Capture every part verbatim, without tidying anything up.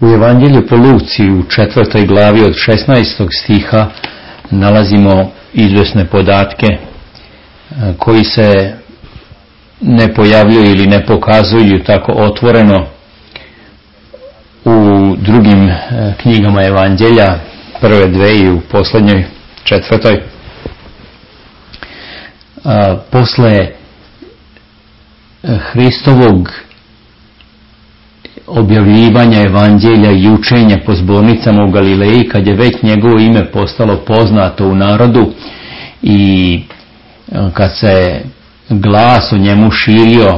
U Evanđelju po Luci u četvrtoj glavi od šesnaestog stiha nalazimo izvesne podatke koji se ne pojavljuju ili ne pokazuju tako otvoreno u drugim knjigama Evanđelja, prve dve i u posljednjoj četvrtoj. A, posle Hristovog objavljivanja Evanđelja i učenja po zbornicama u Galileji, kad je već njegovo ime postalo poznato u narodu i kad se glas o njemu širio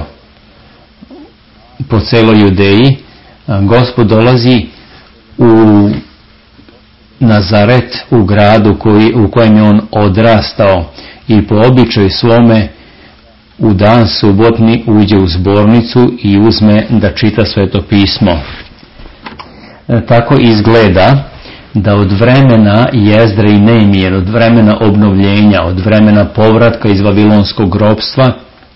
po celoj Judeji, Gospod dolazi u Nazaret, u gradu koji, u kojem je on odrastao, i po običaju svome u dan subotni uđe u zbornicu i uzme da čita Sveto pismo. E, tako izgleda da od vremena Jezdre i Nehemije, od vremena obnovljenja, od vremena povratka iz vavilonskog ropstva,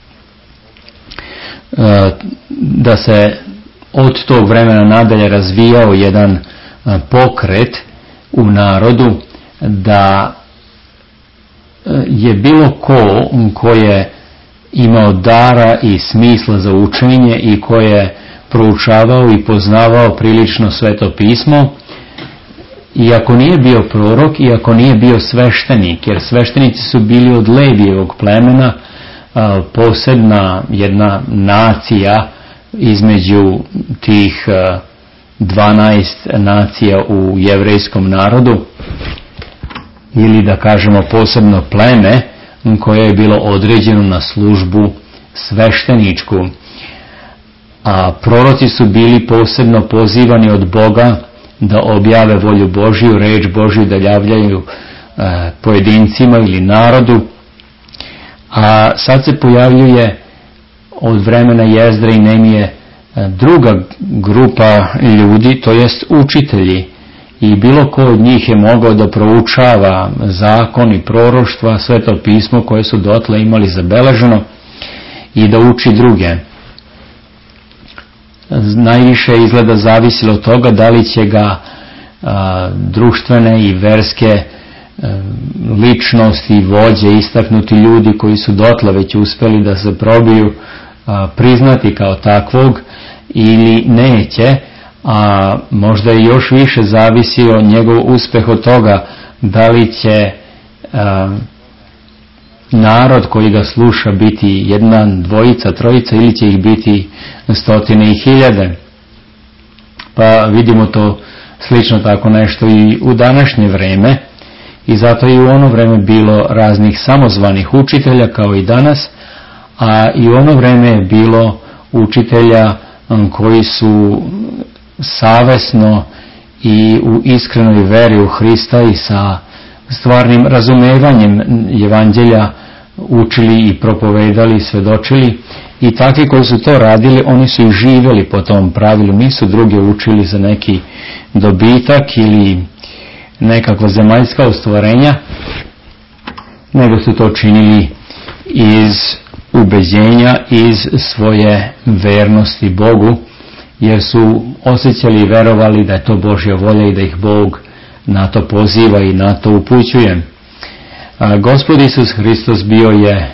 e, da se od tog vremena nadalje razvijao jedan e, pokret u narodu, da e, je bilo ko ko je imao dara i smisla za učenje i ko je proučavao i poznavao prilično Sveto pismo, iako nije bio prorok, iako nije bio sveštenik, jer sveštenici su bili od Levijevog plemena, posebna jedna nacija između tih dvanaest nacija u jevrejskom narodu, ili da kažemo posebno pleme koje je bilo određeno na službu svešteničku. A proroci su bili posebno pozivani od Boga da objave volju Božju, reč Božju da javljaju e, pojedincima ili narodu. A sad se pojavljuje od vremena Jezdre i Nehemije e, druga grupa ljudi, to jest učitelji. I bilo ko od njih je mogao da proučava zakon i proroštva, Sveto pismo koje su dotle imali zabeleženo, i da uči druge. Najviše izgleda zavisilo od toga da li će ga a, društvene i verske a, ličnosti i vođe, istaknuti ljudi koji su dotle već uspeli da se probiju, a, priznati kao takvog ili neće. A možda i još više zavisi od njegov uspeh od toga da li će a, narod koji ga sluša biti jedna, dvojica, trojica, ili će ih biti stotine i hiljade. Pa vidimo to slično tako nešto i u današnje vreme, i zato je i u ono vreme bilo raznih samozvanih učitelja kao i danas, a i u ono vreme je bilo učitelja koji su savesno i u iskrenoj veri u Hrista i sa stvarnim razumevanjem Evanđelja učili i propovedali i svedočili, i takvi koji su to radili, oni su i živjeli po tom pravilu, nisu druge učili za neki dobitak ili nekakva zemaljska ostvarenja, nego su to činili iz ubeđenja, iz svoje vernosti Bogu, jer su osjećali i verovali da je to Božja volja i da ih Bog na to poziva i na to upućuje. A Gospod Isus Hristos bio je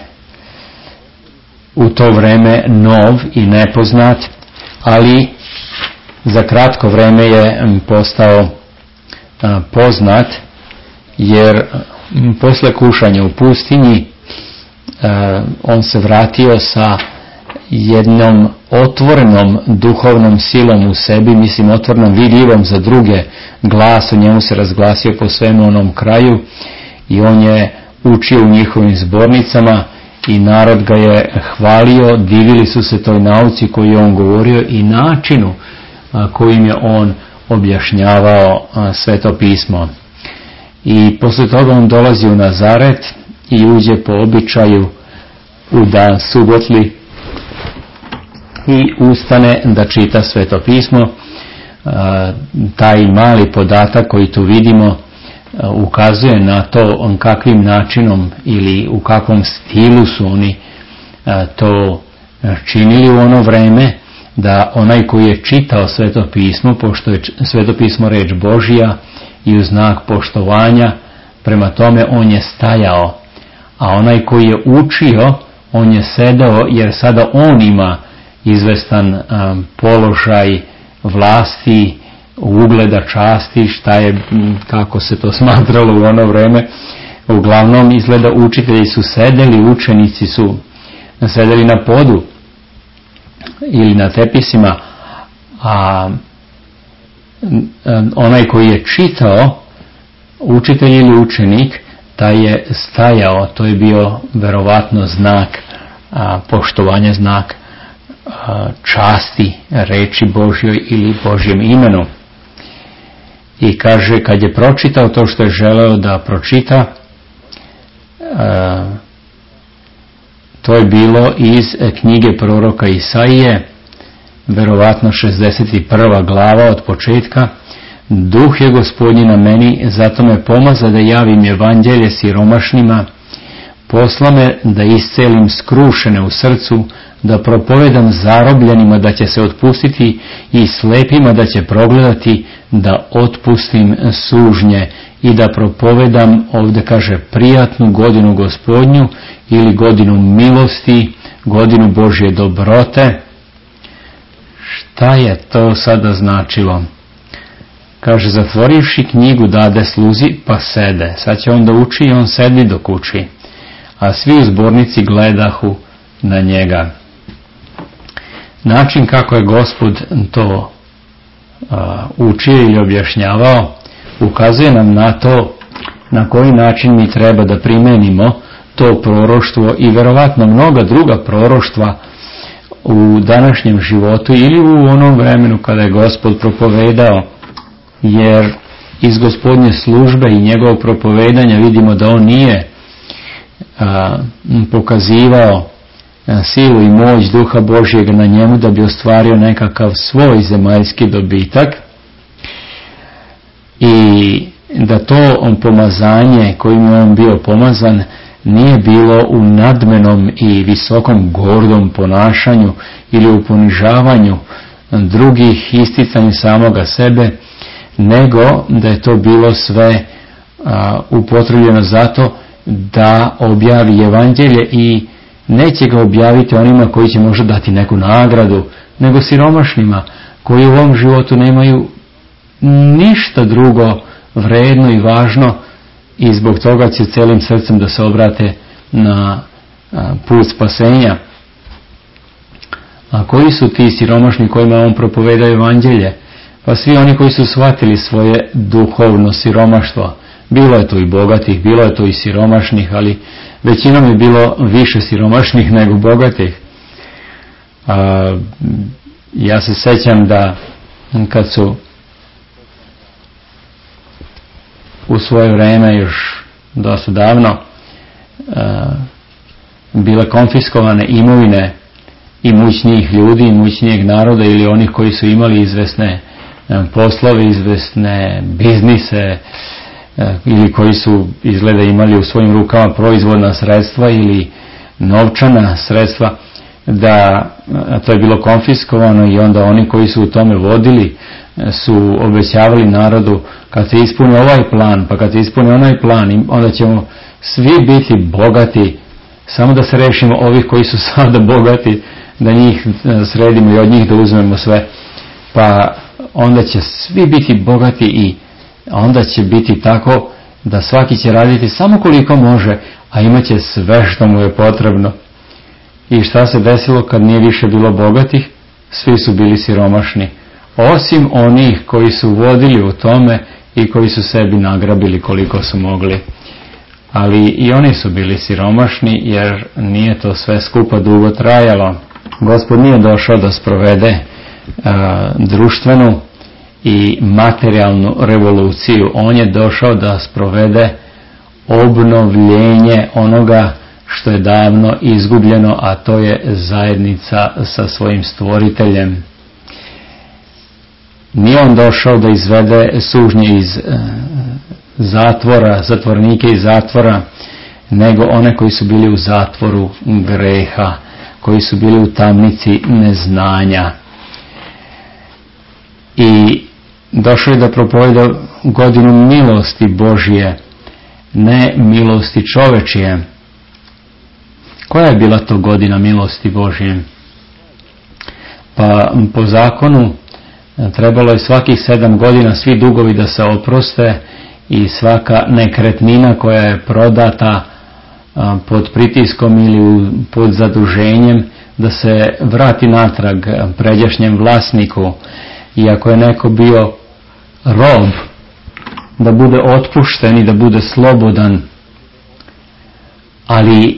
u to vreme nov i nepoznat, ali za kratko vreme je postao poznat, jer posle kušanja u pustinji on se vratio sa jednom otvorenom duhovnom silom u sebi, mislim otvorenom vidljivom za druge, glas o njemu se razglasio po svemu onom kraju, i on je učio u njihovim zbornicama i narod ga je hvalio, divili su se toj nauci koju je on govorio i načinu kojim je on objašnjavao Sveto pismo. I posle toga on dolazi u Nazaret i uđe po običaju u dan subotli i ustane da čita Sveto pismo. Taj mali podatak koji tu vidimo ukazuje na to kakvim načinom ili u kakvom stilu su oni to činili u ono vreme. da onaj koji je čitao Sveto pismo, pošto je Sveto pismo reč Božja i u znak poštovanja, prema tome on je stajao, a onaj koji je učio, on je sedao, jer sada on ima izvestan um, položaj vlasti, ugleda, časti, šta je, kako se to smatralo u ono vreme. Uglavnom izgleda učitelji su sedeli, učenici su sedeli na podu ili na tepisima, a onaj koji je čitao, učitelj ili učenik, taj je stajao. To je bio verovatno znak a, poštovanja, znak a, časti reči Božjoj ili Božjem imenu. I kaže, kad je pročitao to što je želeo da pročita, a, to je bilo iz knjige proroka Isaije, verovatno šezdeset prva glava od početka. Duh je Gospodnji na meni, zato me pomaza da javim evanđelje siromašnima, posla me da iscelim skrušene u srcu, da propovedam zarobljenima da će se otpustiti i slepima da će progledati, da otpustim sužnje i da propovedam, ovdje kaže, prijatnu godinu Gospodnju ili godinu milosti, godinu Božje dobrote. Šta je to sada značilo? Kaže, zatvorivši knjigu dade sluzi, pa sede. Sad će on da uči i on sedi dok uči. A svi u zbornici gledahu na njega. Način kako je Gospod to a, učio ili objašnjavao, ukazuje nam na to na koji način mi treba da primenimo to proroštvo i verovatno mnoga druga proroštva u današnjem životu ili u onom vremenu kada je Gospod propovedao, jer iz Gospodnje službe i njegovog propovedanja vidimo da on nije a, pokazivao a, silu i moć Duha Božjeg na njemu da bi ostvario nekakav svoj zemaljski dobitak, i da to on pomazanje kojim je on bio pomazan nije bilo u nadmenom i visokom gordom ponašanju ili u ponižavanju drugih, isticanju samoga sebe, nego da je to bilo sve a, upotrebljeno zato da objavi evanđelje, i neće ga objaviti onima koji će možda dati neku nagradu, nego siromašnima koji u ovom životu nemaju ništa drugo vredno i važno, i zbog toga će celim srcem da se obrate na put spasenja. A koji su ti siromašni kojima on propovedao evanđelje? Pa svi oni koji su shvatili svoje duhovno siromaštvo. Bilo je to i bogatih, bilo je to i siromašnih, ali većinom je bilo više siromašnih nego bogatih. A, ja se sećam da kad su u svoje vreme, još dosta davno, bile konfiskovane imovine imućnijih ljudi, imućnijeg naroda ili onih koji su imali izvesne poslove, izvesne biznise, ili koji su izgleda imali u svojim rukama proizvodna sredstva ili novčana sredstva, da to je bilo konfiskovano, i onda oni koji su u tome vodili su obećavali narodu, kad se ispuni ovaj plan, pa kad se ispuni onaj plan, onda ćemo svi biti bogati, samo da se rešimo ovih koji su sada bogati, da njih sredimo i od njih da uzmemo sve, pa onda će svi biti bogati, i onda će biti tako da svaki će raditi samo koliko može, a imat će sve što mu je potrebno. I šta se desilo kad nije više bilo bogatih? Svi su bili siromašni, osim onih koji su vodili u tome i koji su sebi nagrabili koliko su mogli. Ali i oni su bili siromašni, jer nije to sve skupa dugo trajalo. Gospod nije došao da sprovede a, društvenu i materijalnu revoluciju. On je došao da sprovede obnovljenje onoga što je davno izgubljeno, a to je zajednica sa svojim stvoriteljem. Nije on došao da izvede sužnje iz e, zatvora, zatvornike iz zatvora, nego one koji su bili u zatvoru greha, koji su bili u tamnici neznanja. došao je da propoveda godinu milosti Božje, ne milosti čovečije. Koja je bila to godina milosti Božje? Pa po zakonu trebalo je svakih sedam godina svi dugovi da se oproste i svaka nekretnina koja je prodata pod pritiskom ili pod zaduženjem da se vrati natrag pređašnjem vlasniku. I ako je neko bio rob, da bude otpušten i da bude slobodan. Ali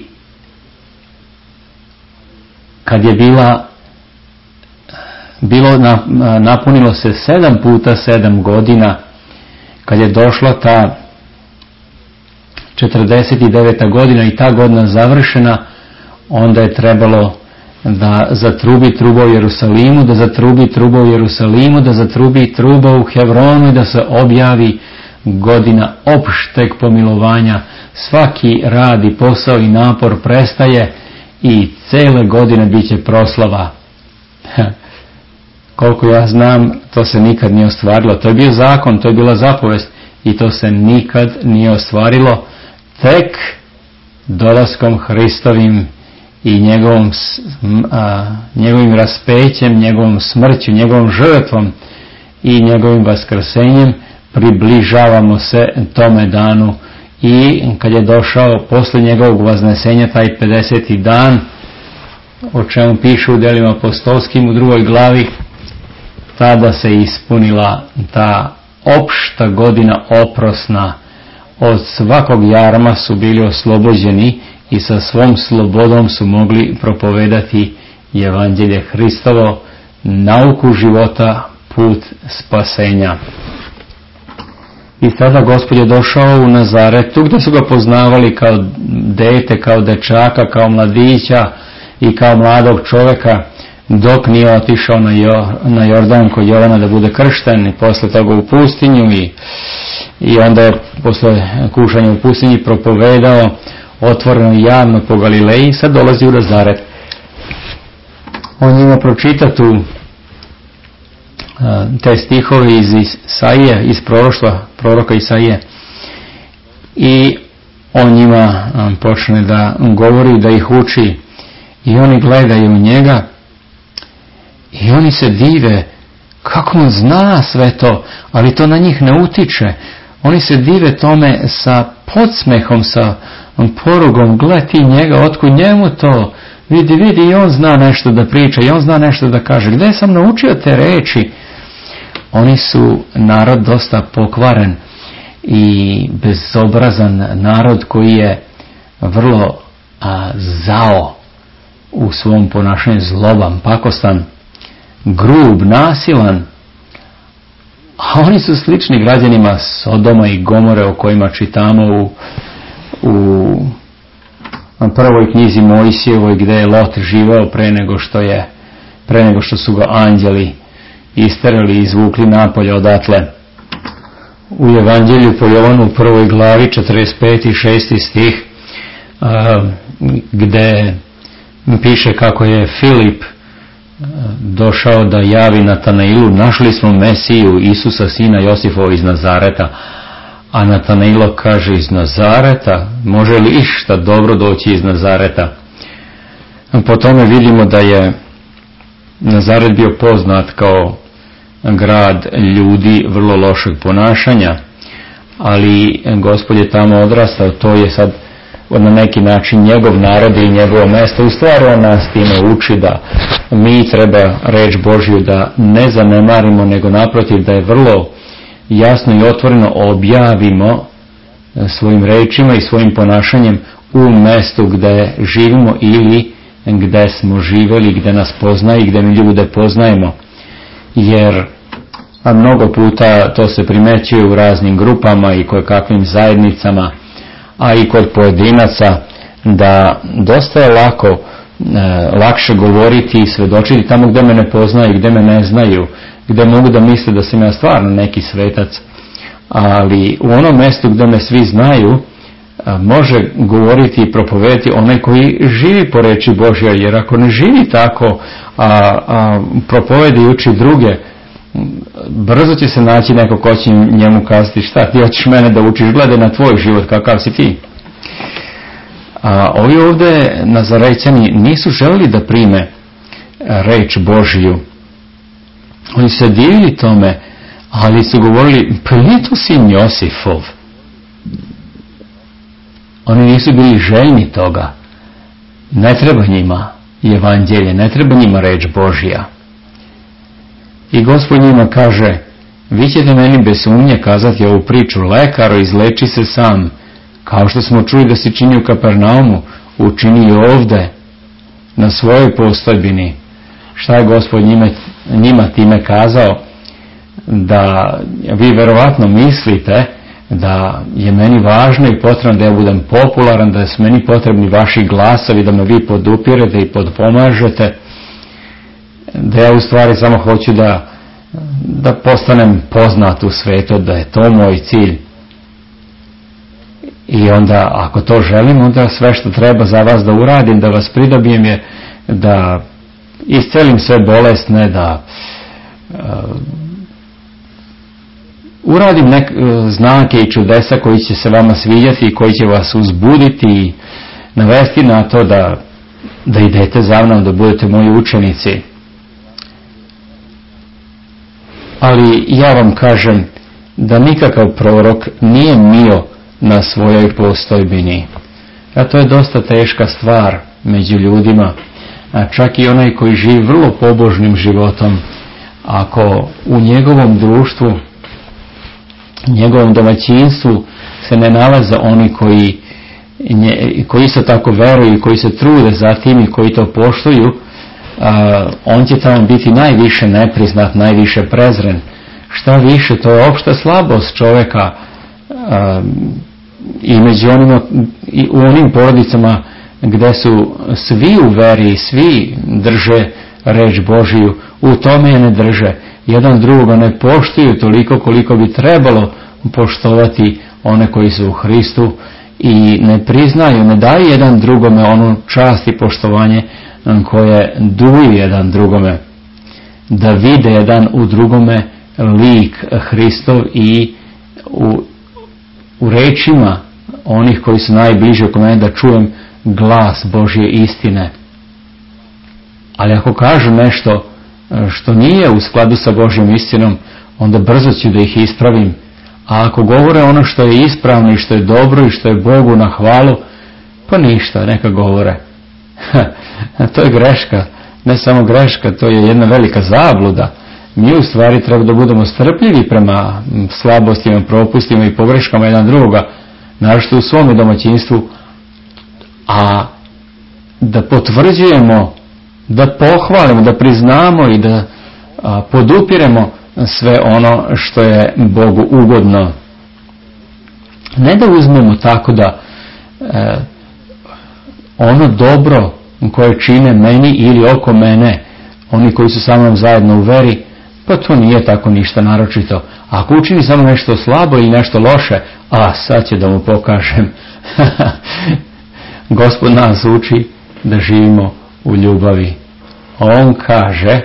kad je bila bilo napunilo se sedam puta sedam godina, kad je došla ta četrdeset deveta godina i ta godina završena, onda je trebalo da zatrubi truba u Jerusalimu, da zatrubi truba u Jerusalimu, da zatrubi truba u Hevronu i da se objavi godina opšteg pomilovanja. Svaki rad i posao i napor prestaje i cele godine bit će proslava. Koliko ja znam, to se nikad nije ostvarilo. To je bio zakon, to je bila zapovest i to se nikad nije ostvarilo. Tek dolaskom Hristovim i njegovom, a, njegovim raspećem, njegovom smrću, njegovom žrtvom i njegovim vaskrsenjem približavamo se tome danu. I kad je došao posle njegovog vaznesenja taj pedeseti dan, o čemu piše u delima apostolskim u drugoj glavi, tada se ispunila ta opšta godina oprosna. Od svakog jarma su bili oslobođeni i sa svom slobodom su mogli propovedati evanđelje Hristovo, nauku života, put spasenja. I tada Gospod je došao u Nazaretu, gdje su ga poznavali kao dete, kao dečaka, kao mladića i kao mladog čoveka, dok nije otišao na, jo, na Jordan kod Jovana da bude kršten i posle toga u pustinju i, i onda je posle kušanja u pustinji propovedao otvoreno i javno po Galileji. Sad dolazi u Nazaret. On njima pročita tu te stihove iz Isaije, iz proroštva proroka Isaije, i on njima počne da govori, da ih uči i oni gledaju njega i oni se dive kako on zna sve to, ali to na njih ne utiče. Oni se dive tome sa podsmehom, sa porugom. Gle ti njega, otkud njemu to? Vidi, vidi, i on zna nešto da priča, i on zna nešto da kaže. Gde sam naučio te reči? Oni su narod dosta pokvaren i bezobrazan narod koji je vrlo a, zao u svom ponašanju, zloban, pakostan, grub, nasilan. A oni su slični građanima Sodoma i Gomore o kojima čitamo u, u prvoj knjizi Mojsijevoj, gdje je Lot živao pre nego što je pre nego što su ga anđeli isterali i izvukli napolje odatle. U Evanđelju po Jovanu u prvoj glavi četrdeset peti i šesti stih, a, gde piše kako je Filip došao da javi Natanailu: našli smo Mesiju, Isusa sina Josifova iz Nazareta. A Natanailo kaže: iz Nazareta? Može li išta dobro doći iz Nazareta? Po tome vidimo da je Nazaret bio poznat kao grad ljudi vrlo lošeg ponašanja, ali Gospod je tamo odrastao. To je sad na neki način njegov narod i njegovo mesto. U stvari on nas time uči da mi treba reč Božju da ne zanemarimo, nego naprotiv da je vrlo jasno i otvoreno objavimo svojim rečima i svojim ponašanjem u mestu gdje živimo ili gdje smo živeli, gdje nas poznaje i gdje mi ljude poznajemo. Jer a mnogo puta to se primećuje u raznim grupama i koje kakvim zajednicama, a i kod pojedinaca, da dosta je lako, e, lakše govoriti i svedočiti tamo gdje me ne poznaju, gdje me ne znaju, gdje mogu da misle da sam ja stvarno neki svetac. Ali u onom mjestu gdje me svi znaju, a, može govoriti i propovedati onaj koji živi po reči Božja, jer ako ne živi tako, a, a propovedi i uči druge, brzo će se naći neko ko će njemu kazati šta ti hoćeš mene da učiš, gledaj na tvoj život kakav si ti. A ovi ovdje Nazarećani nisu želili da prime reč Božiju. Oni se divili tome, ali su govorili, pa nije to sin Josifov. Oni nisu bili željni toga. Ne treba njima evanđelje, ne treba njima reč Božja. I Gospod njima kaže, vi ćete meni bez sumnje kazati ovu priču, lekaro, izleči se sam, kao što smo čuli da si čini u Kapernaumu, učini i ovde, na svojoj postojbini. Šta je Gospod njime, njima time kazao? Da vi verovatno mislite da je meni važno i potrebno da ja budem popularan, da su meni potrebni vaši glasovi, da me vi podupirete i podpomažete, da ja u stvari samo hoću da, da postanem poznat u svetu, da je to moj cilj. I onda, ako to želim, onda sve što treba za vas da uradim, da vas pridobijem je da iscelim sve bolesne, da uh, uradim nek, uh, znake i čudesa koji će se vama svidjeti i koji će vas uzbuditi i navesti na to da, da idete za mnom, da budete moji učenici. Ali ja vam kažem da nikakav prorok nije mio na svojoj postojbini. A to je dosta teška stvar među ljudima. A čak i onaj koji živi vrlo pobožnim životom, ako u njegovom društvu, njegovom domaćinstvu se ne nalaze oni koji, nje, koji se tako veruju i koji se trude za tim i koji to poštuju, a, on će tamo biti najviše nepriznat, najviše prezren. Šta više, to je opšta slabost čovjeka a, i među onima, i u onim porodicama gdje su svi u veri, svi drže reč Božiju, u tome je ne drže. Jedan drugoga ne poštuju toliko koliko bi trebalo poštovati one koji su u Hristu i ne priznaju, ne daju jedan drugome onu čast i poštovanje koje duju jedan drugome. Da vide jedan u drugome lik Hristov i u, u rečima onih koji su najbliži oko mene da čujem glas Božje istine. Ali ako kažu nešto što nije u skladu sa Božjom istinom, onda brzo ću da ih ispravim. A ako govore ono što je ispravno i što je dobro i što je Bogu na hvalu, pa ništa, neka govore. To je greška. Ne samo greška, to je jedna velika zabluda. Mi u stvari treba da budemo strpljivi prema slabostima, propustima i pogreškama jedan drugoga, naročito u svome domaćinstvu, a da potvrđujemo, da pohvalimo, da priznamo i da a, podupiremo sve ono što je Bogu ugodno. Ne da uzmemo tako da e, ono dobro koje čine meni ili oko mene, oni koji su sa mnom zajedno u veri, pa to nije tako ništa naročito. Ako učini samo nešto slabo ili nešto loše, a sad će da mu pokažem. Gospod nas uči da živimo u ljubavi. On kaže,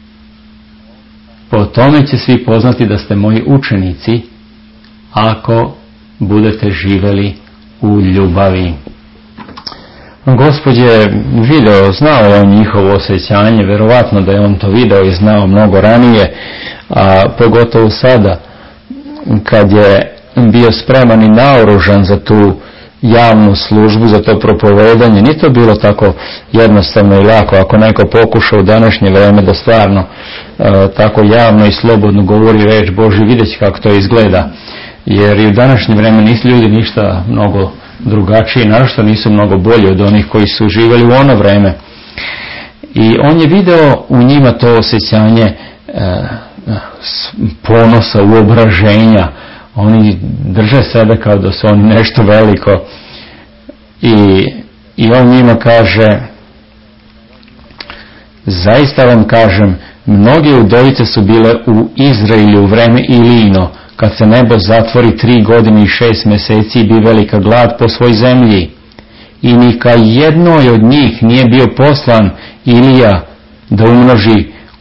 po tome će svi poznati da ste moji učenici, ako budete živeli u ljubavi. Gospod je video, znao je on njihovo osjećanje, verovatno da je on to video i znao mnogo ranije, a pogotovo sada, kad je bio spreman i naoružan za tu javnu službu, za to propovedanje. Nije to bilo tako jednostavno i lako. Ako neko pokuša u današnje vreme da stvarno e, tako javno i slobodno govori reč Božju, vidjet će kako to izgleda. Jer i u današnje vreme nisu ljudi ništa mnogo drugačiji, naročito nisu mnogo bolji od onih koji su živjeli u ono vreme. I on je video u njima to osjećanje e, ponosa, uobraženja. Oni drže sebe kao da su oni nešto veliko. I, i on njima kaže, zaista vam kažem, mnoge udovice su bile u Izraelu u vreme Ilino, kad se nebo zatvori tri godine i šest mjeseci i bi velika glad po svoj zemlji. I nika jednoj od njih nije bio poslan Ilija da umnoži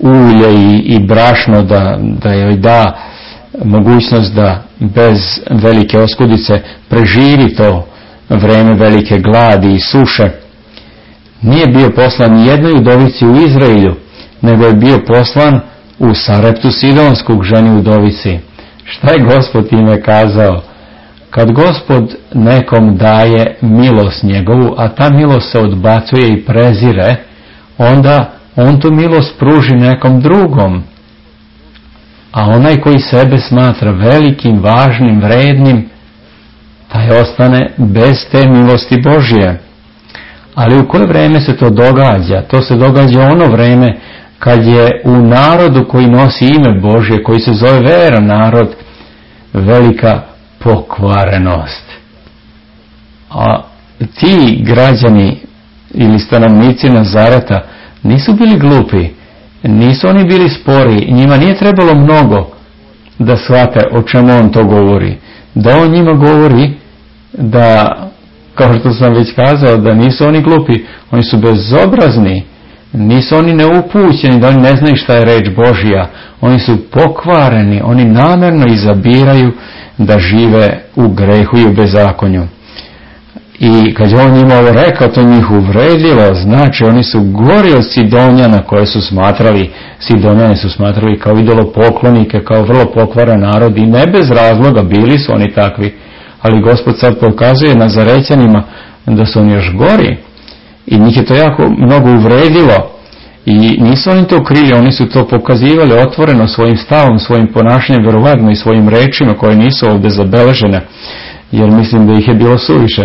ulje i, i brašno, da, da joj da mogućnost da bez velike oskudice preživi to vreme velike gladi i suše. Nije bio poslan ni jednoj udovici u Izraelju, nego je bio poslan u Sareptu Sidonskog, ženi udovici. Šta je Gospod time kazao? Kad Gospod nekom daje milost njegovu, a ta milost se odbacuje i prezire, onda on tu milost pruži nekom drugom. A onaj koji sebe smatra velikim, važnim, vrednim, taj ostane bez te milosti Božje. Ali u koje vreme se to događa? To se događa ono vreme kad je u narodu koji nosi ime Božje, koji se zove veran narod, velika pokvarenost. A ti građani ili stanovnici Nazareta nisu bili glupi, nisu oni bili spori, njima nije trebalo mnogo da shvate o čemu on to govori. Da on njima govori da, kao što sam već kazao, da nisu oni glupi, oni su bezobrazni, nisu oni neupućeni, da oni ne znaju šta je reč Božja, oni su pokvareni, oni namjerno izabiraju da žive u grehu i u bezakonju. I kad je on njima ovo rekao, to njih uvredilo, znači oni su gori od Sidonjana koje su smatrali, Sidonjani su smatrali kao idolopoklonike, kao vrlo pokvaren narod i ne bez razloga bili su oni takvi. Ali Gospod sad pokazuje Nazarećanima da su oni još gori i njih je to jako mnogo uvredilo i nisu oni to krili, oni su to pokazivali otvoreno svojim stavom, svojim ponašanjem, verovatno i svojim rečima koje nisu ovdje zabeležene, jer mislim da ih je bilo suviše.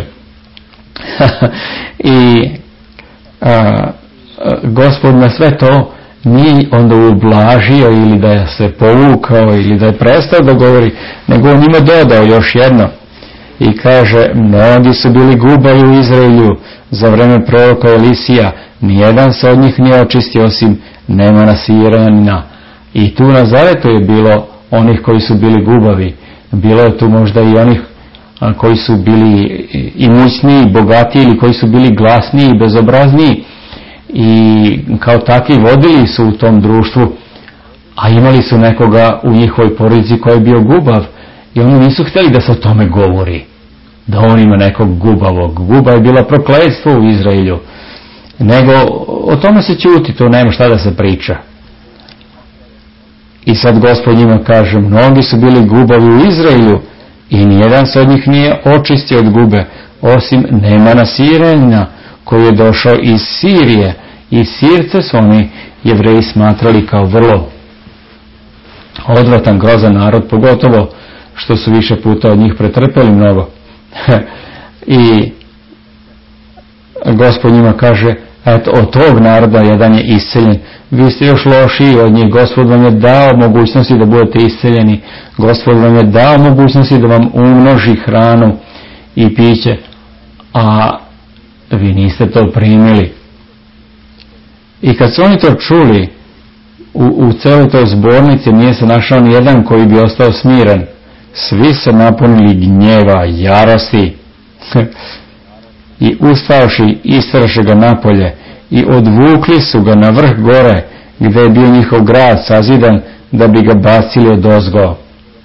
I a, Gospod na sve to nije onda ublažio ili da je se povukao ili da je prestao da govori, nego on njima dodao još jedno i kaže: mnogi su bili gubaji u Izraelju za vreme proroka Elisija, nijedan se od njih nije očistio osim Nemana Siranina. I tu na Zaretu je bilo onih koji su bili gubavi, bilo je tu možda i onih koji su bili imućniji, bogatiji ili koji su bili glasniji i bezobrazniji i kao takvi vodili su u tom društvu, a imali su nekoga u njihovoj porodici koji je bio gubav i oni nisu htjeli da se o tome govori, da on ima nekog gubavog. Guba je bila prokletstvo u Izraelju, nego o tome se ćuti, to nema šta da se priča. I sad Gospod njima kaže: mnogi su bili gubavi u Izraelju i nijedan se od njih nije očistio od gube, osim Nemana Siranina, koji je došao iz Sirije. I Sirce su oni Jevreji smatrali kao vrlo odvratan, grozan narod, pogotovo što su više puta od njih pretrpeli mnogo. I Gospod njima kaže: eto, od tog naroda jedan je isceljen, vi ste još lošiji od njih, Gospod vam je dao mogućnosti da budete isceljeni, Gospod vam je dao mogućnosti da vam umnoži hranu i piće, a vi niste to primili. I kad su oni to čuli, u, u celoj toj zbornici nije se našao ni jedan koji bi ostao smiren. Svi se napunili gnjeva, jarosti i ustavši isteraše ga napolje i odvukli su ga na vrh gore gdje je bio njihov grad sazidan, da bi ga bacili odozgo.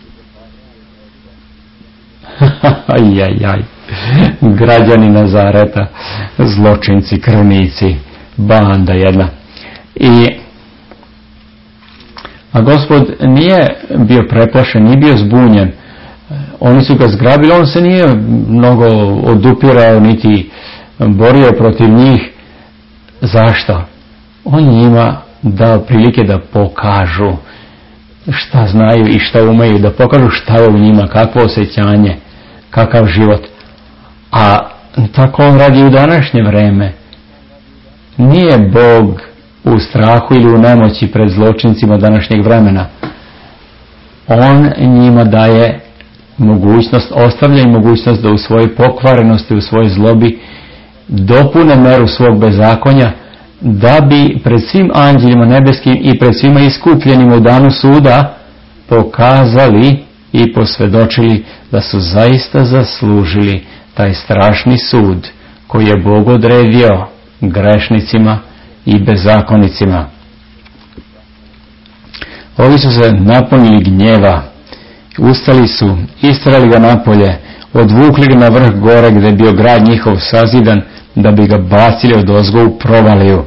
Ajajaj, građani Nazareta, zločinci, krvnici, banda jedna. I a Gospod nije bio preplašen, nije bio zbunjen. Oni su ga zgrabili, on se nije mnogo odupirao niti borio protiv njih. Zašto? On njima dao prilike da pokažu šta znaju i šta umeju, da pokažu šta je u njima, kakvo osjećanje, kakav život. A tako on radi u današnje vreme. Nije Bog u strahu ili u nemoći pred zločincima današnjeg vremena. On njima daje mogućnost, ostavlja im mogućnost da u svojoj pokvarenosti, u svojoj zlobi dopune meru svog bezakonja, da bi pred svim anđelima nebeskim i pred svima iskupljenim u danu suda pokazali i posvjedočili da su zaista zaslužili taj strašni sud koji je Bog odredio grešnicima i bezakonicima. Ovi su se napunili gnjeva, ustali su, isterali ga napolje, odvukli ga na vrh gore gdje je bio grad njihov sazidan, da bi ga bacili odozgo u provaliju.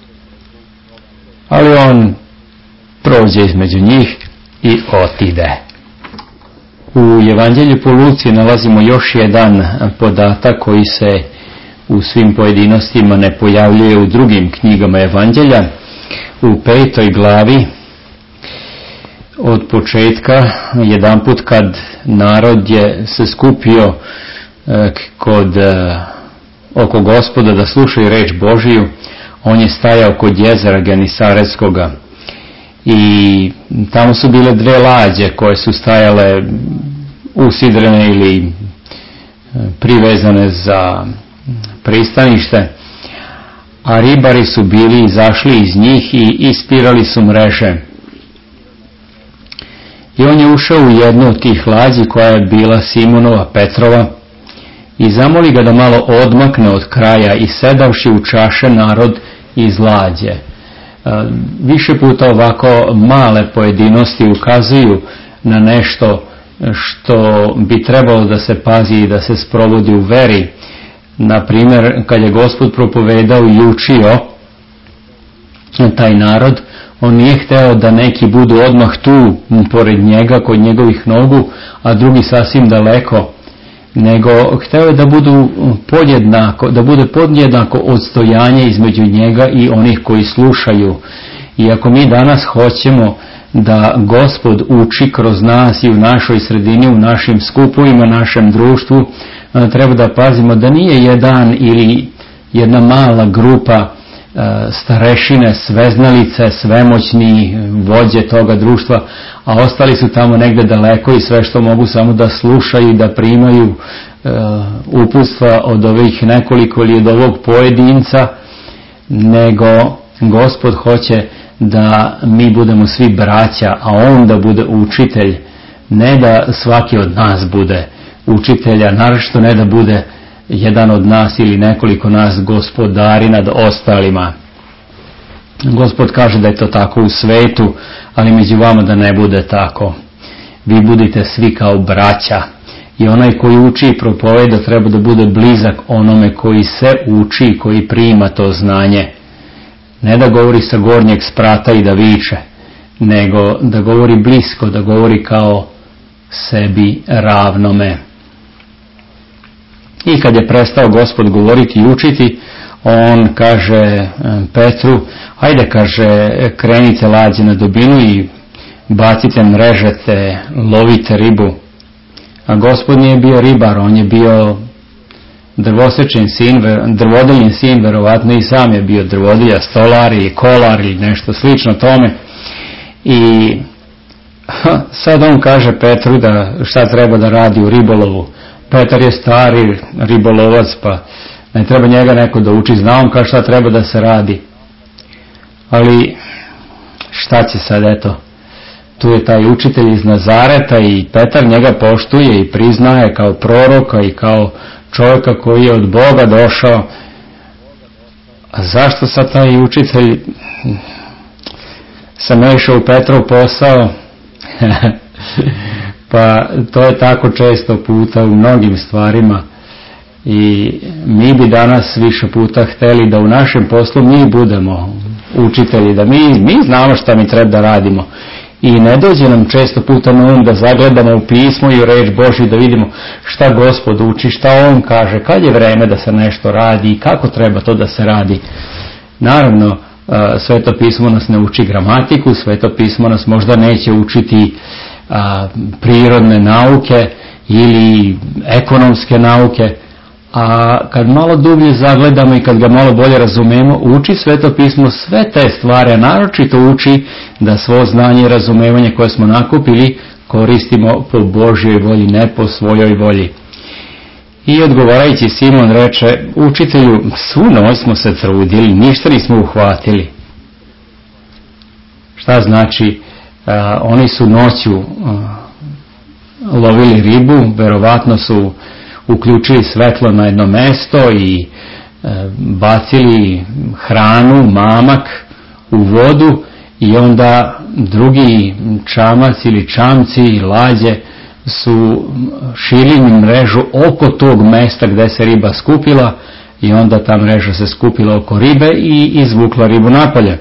Ali on prođe između njih i otide. U Evanđelju po Luci nalazimo još jedan podatak koji se u svim pojedinostima ne pojavljuje u drugim knjigama Evanđelja. U petoj glavi od početka, jedanput kad narod je se skupio kod, oko Gospoda da slušaju reč Božiju, on je stajao kod jezera Genisaretskoga i tamo su bile dve lađe koje su stajale usidrene ili privezane za pristanište, a ribari su bili izašli iz njih i ispirali su mreže. I on je ušao u jednu od tih lađi koja je bila Simonova, Petrova, i zamoli ga da malo odmakne od kraja i sedavši u čaše narod iz lađe. Više puta ovako male pojedinosti ukazuju na nešto što bi trebalo da se pazi i da se sprovodi u veri. Na primjer, kad je Gospod propovedao i učio taj narod, on nije hteo da neki budu odmah tu pored njega, kod njegovih nogu, a drugi sasvim daleko, nego hteo je da budu podjednako, da bude podjednako odstojanje između njega i onih koji slušaju. I ako mi danas hoćemo da Gospod uči kroz nas i u našoj sredini, u našim skupovima, našem društvu, treba da pazimo da nije jedan ili jedna mala grupa starešine, sveznalice, svemoćni vođe toga društva, a ostali su tamo negde daleko i sve što mogu samo da slušaju i da primaju uh, uputstva od ovih nekoliko ili od ovog pojedinca, nego Gospod hoće da mi budemo svi braća, a on da bude učitelj, ne da svaki od nas bude učitelja, naročito ne da bude jedan od nas ili nekoliko nas gospodari nad ostalima. Gospod kaže da je to tako u svetu, ali među vama da ne bude tako. Vi budite svi kao braća. I onaj koji uči i propoveda treba da bude blizak onome koji se uči i koji prima to znanje. Ne da govori sa gornjeg sprata i da viče, nego da govori blisko, da govori kao sebi ravnome. I kad je prestao Gospod govoriti i učiti, on kaže Petru, ajde, kaže, krenite lađe na dubinu i bacite mrežete, lovite ribu. A Gospod nije bio ribar, on je bio drvosečen sin, drvodeljen sin, verovatno i sam je bio drvodilja, stolar ili kolar ili nešto slično tome. I sad on kaže Petru da šta treba da radi u ribolovu. Petar je stari ribolovac, pa ne treba njega neko da uči, zna on kao šta treba da se radi. Ali šta će sad, eto, tu je taj učitelj iz Nazareta i Petar njega poštuje i priznaje kao proroka i kao čovjeka koji je od Boga došao. A zašto sad taj učitelj se mešao u Petrov posao? Pa to je tako često puta u mnogim stvarima i mi bi danas više puta hteli da u našem poslu mi budemo učitelji, da mi, mi znamo šta mi treba da radimo i ne dođe nam često puta na um da zagledamo u pismo i u reč Božju da vidimo šta Gospod uči, šta on kaže, kad je vreme da se nešto radi i kako treba to da se radi. Naravno, Sveto pismo nas ne uči gramatiku, Sveto pismo nas možda neće učiti a, prirodne nauke ili ekonomske nauke, a kad malo dublje zagledamo i kad ga malo bolje razumemo, uči Sveto pismo sve te stvari, a naročito uči da svo znanje i razumevanje koje smo nakupili koristimo po Božjoj volji, ne po svojoj volji. I odgovarajući Simon reče, učitelju, svu noć smo se trudili, ništa nismo uhvatili. Šta znači? A, oni su noću a, lovili ribu, verovatno su uključili svetlo na jedno mesto i a, bacili hranu, mamak u vodu I onda drugi čamac ili čamci i lađe su širili mrežu oko tog mesta gdje se riba skupila i onda ta mreža se skupila oko ribe i izvukla ribu napolje.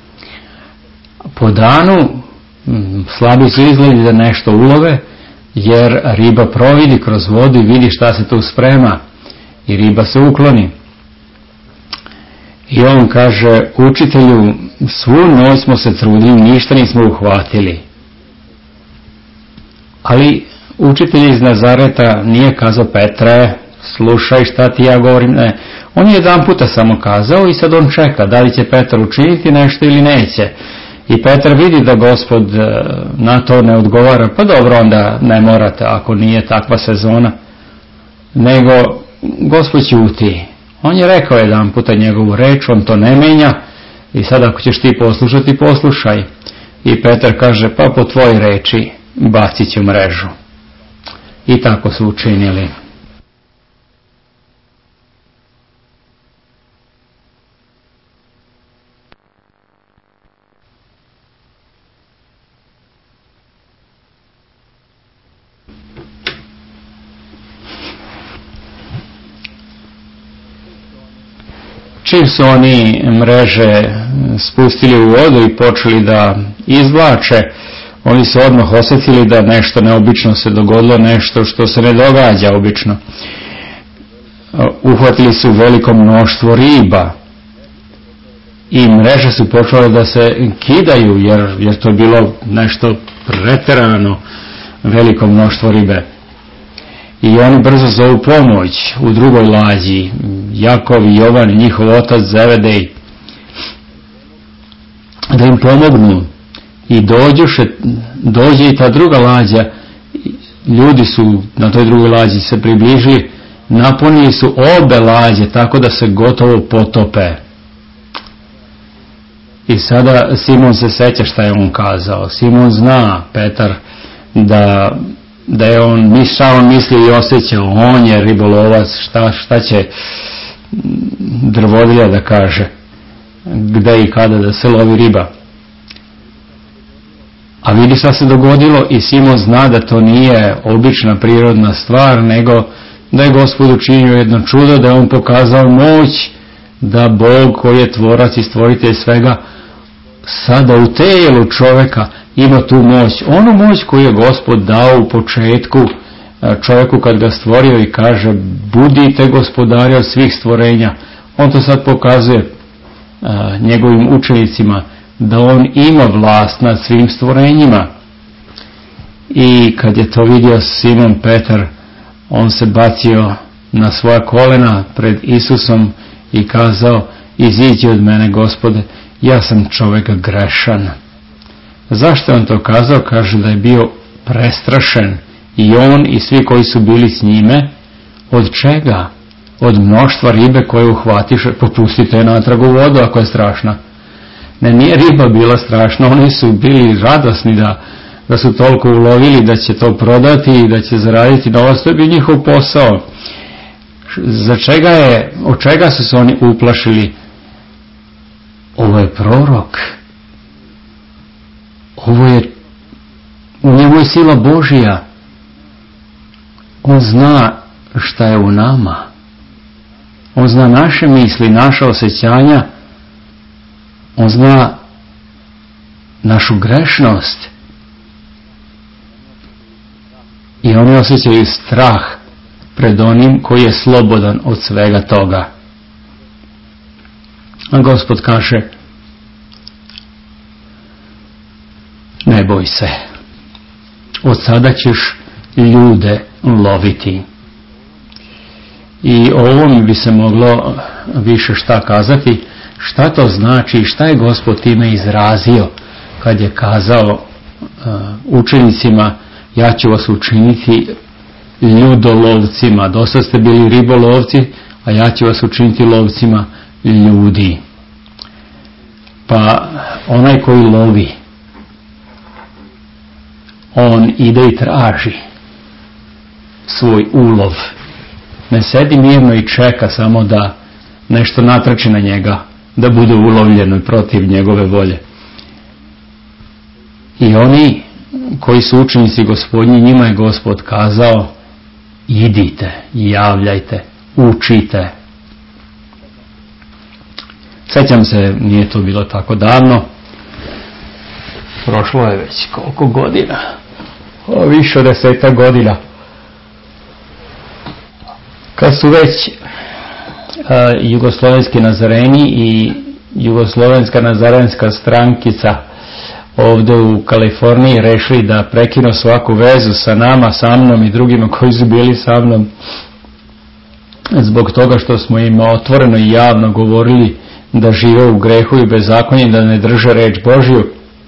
Po danu slabi su izgledi da nešto ulove, jer riba providi kroz vodu i vidi šta se tu sprema i riba se ukloni. I on kaže: učitelju, svu noć smo se trudili, ništa nismo uhvatili. Ali učitelj iz Nazareta nije kazao: Petre, slušaj šta ti ja govorim. Ne. On je jedan puta samo kazao i sad on čeka da li će Petar učiniti nešto ili neće. I Petar vidi da Gospod na to ne odgovara. Pa dobro, onda ne morate ako nije takva sezona. Nego Gospod ćuti. On je rekao jedan puta njegovu reč, on to ne menja i sad ako ćeš ti poslušati, poslušaj. I Petar kaže: pa po tvojoj reči bacit ću mrežu. I tako su učinili. Čim su oni mreže spustili u vodu i počeli da izvlače, oni su odmah osjetili da nešto neobično se dogodilo, nešto što se ne događa obično. Uhvatili su veliko mnoštvo riba i mreže su počele da se kidaju, jer, jer to je bilo nešto preterano veliko mnoštvo ribe. I oni brzo zovu pomoć u drugoj lađi, Jakov i Jovan i njihov otac Zevedej, da im pomognu. I dođuše, dođe i ta druga lađa, ljudi su na toj drugoj lađi se približili, napunili su obe lađe tako da se gotovo potope. I sada Simon se seća šta je on kazao. Simon zna, Petar, da da je on, šta on misli i osjećao, on je ribolovac, šta, šta će drvodilja da kaže, gde i kada da se lovi riba. A vidi šta se dogodilo i Simon zna da to nije obična prirodna stvar, nego da je Gospod učinio jedno čudo, da je on pokazao moć, da Bog koji je tvorac i stvoritelj svega, sada u tijelu čovjeka ima tu moć, onu moć koju je Gospod dao u početku čovjeku kad ga stvorio i kaže: budite gospodari od svih stvorenja. On to sad pokazuje a, njegovim učenicima, da on ima vlast nad svim stvorenjima. I kad je to vidio Simon Petar, on se bacio na svoja kolena pred Isusom i kazao: iziđi od mene, Gospode, ja sam čovjek grešan. Zašto je on to kazao? Kaže da je bio prestrašen i on i svi koji su bili s njime. Od čega? Od mnoštva ribe koje uhvatiše. Popustite je natrag u vodu ako je strašna. Ne, nije riba bila strašna, oni su bili radosni da, da su toliko ulovili, da će to prodati i da će zaraditi novac. To je bio njihov posao. Za čega je, od čega su se oni uplašili? Ovo je prorok. Ovo je, u njemu je sila Božija. On zna šta je u nama. On zna naše misli, naša osjećanja. On zna našu grešnost. I oni osjećaju strah pred onim koji je slobodan od svega toga. A Gospod kaže: ne boj se, od sada ćeš ljude loviti. I o ovom bi se moglo više šta kazati, šta to znači i šta je Gospod time izrazio kad je kazao uh, učenicima: ja ću vas učiniti ljudolovcima. Dosad ste bili ribolovci, a ja ću vas učiniti lovcima ljudi. Pa onaj koji lovi, on ide i traži svoj ulov. Ne sedi mirno i čeka samo da nešto natrči na njega, da bude ulovljeno protiv njegove volje. I oni koji su učenici Gospodnji, njima je Gospod kazao: idite, javljajte, učite. Sjećam se, nije to bilo tako davno, prošlo je već koliko godina, o, više od deseta godina, kad su već a, jugoslovenski nazareni i jugoslovenska nazarenska strankica ovdje u Kaliforniji rešili da prekinu svaku vezu sa nama, sa mnom i drugima koji su bili sa mnom, zbog toga što smo im otvoreno i javno govorili da žive u grehu i bezakonju, da ne drže reč Božju.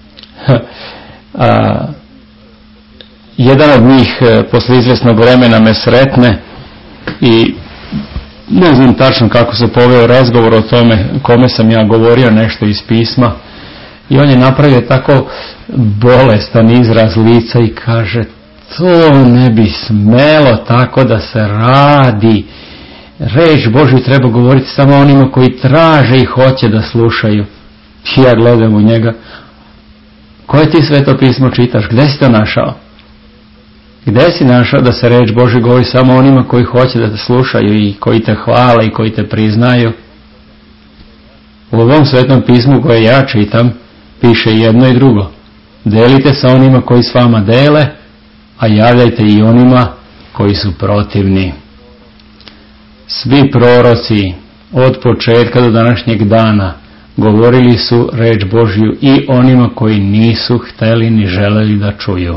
A, jedan od njih posle izvjesnog vremena me sretne i ne znam tačno kako se poveo razgovor o tome kome sam ja govorio nešto iz pisma, i on je napravio tako bolestan izraz lica i kaže: to ne bi smelo tako da se radi. Reč Božju treba govoriti samo onima koji traže i hoće da slušaju. Ja gledam u njega: koje ti Sveto pismo čitaš? Gde si to našao? Gde si našao da se reč Božja govori samo onima koji hoće da te slušaju i koji te hvale i koji te priznaju? U ovom Svetom pismu koje ja čitam piše jedno i drugo. Delite sa onima koji s vama dele, a javljajte i onima koji su protivni. Svi proroci od početka do današnjeg dana govorili su reč Božju i onima koji nisu hteli ni želeli da čuju.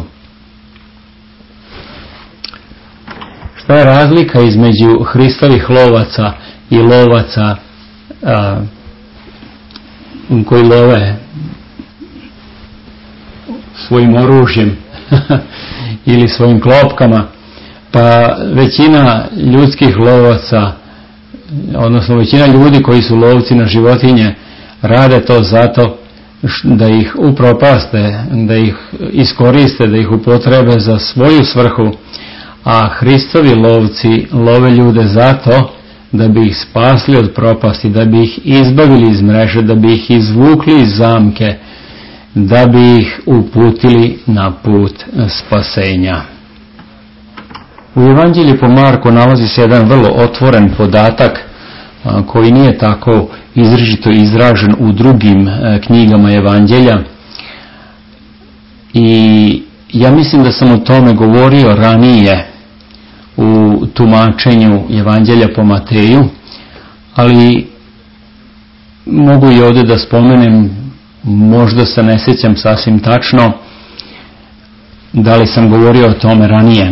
Šta je razlika između Hristovih lovaca i lovaca a, koji love svojim oružjem ili svojim klopkama? Pa većina ljudskih lovaca, odnosno većina ljudi koji su lovci na životinje, rade to zato da ih upropaste, da ih iskoriste, da ih upotrebe za svoju svrhu, a Hristovi lovci love ljude zato da bi ih spasli od propasti, da bi ih izbavili iz mreže, da bi ih izvukli iz zamke, da bi ih uputili na put spasenja. U Evanđelju po Marku nalazi se jedan vrlo otvoren podatak koji nije tako izričito izražen u drugim knjigama Evanđelja, i ja mislim da sam o tome govorio ranije u tumačenju Evanđelja po Mateju, ali mogu i ovdje da spomenem, možda se ne sjećam sasvim tačno da li sam govorio o tome ranije.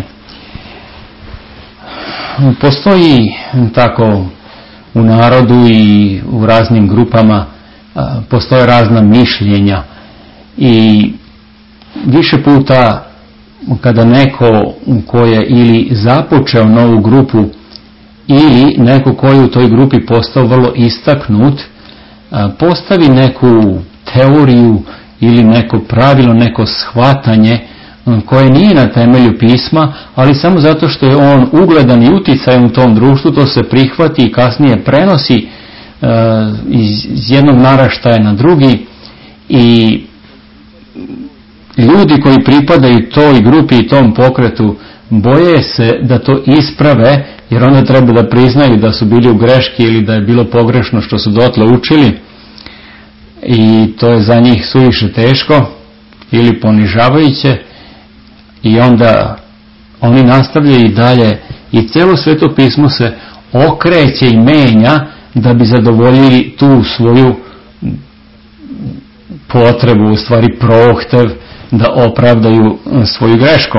Postoji tako u narodu i u raznim grupama, postoje razna mišljenja, i više puta kada neko ko je ili započeo novu grupu ili neko koji u toj grupi postao vrlo istaknut, postavi neku teoriju ili neko pravilo, neko shvatanje koje nije na temelju pisma, ali samo zato što je on ugledan i uticajan u tom društvu, to se prihvati i kasnije prenosi uh, iz jednog naraštaja na drugi, i ljudi koji pripadaju toj grupi i tom pokretu boje se da to isprave, jer onda treba da priznaju da su bili u greški ili da je bilo pogrešno što su dotle učili, i to je za njih suviše teško ili ponižavajuće, i onda oni nastavljaju i dalje i celo Sveto pismo se okreće i menja da bi zadovoljili tu svoju potrebu, u stvari prohtev da opravdaju svoju grešku.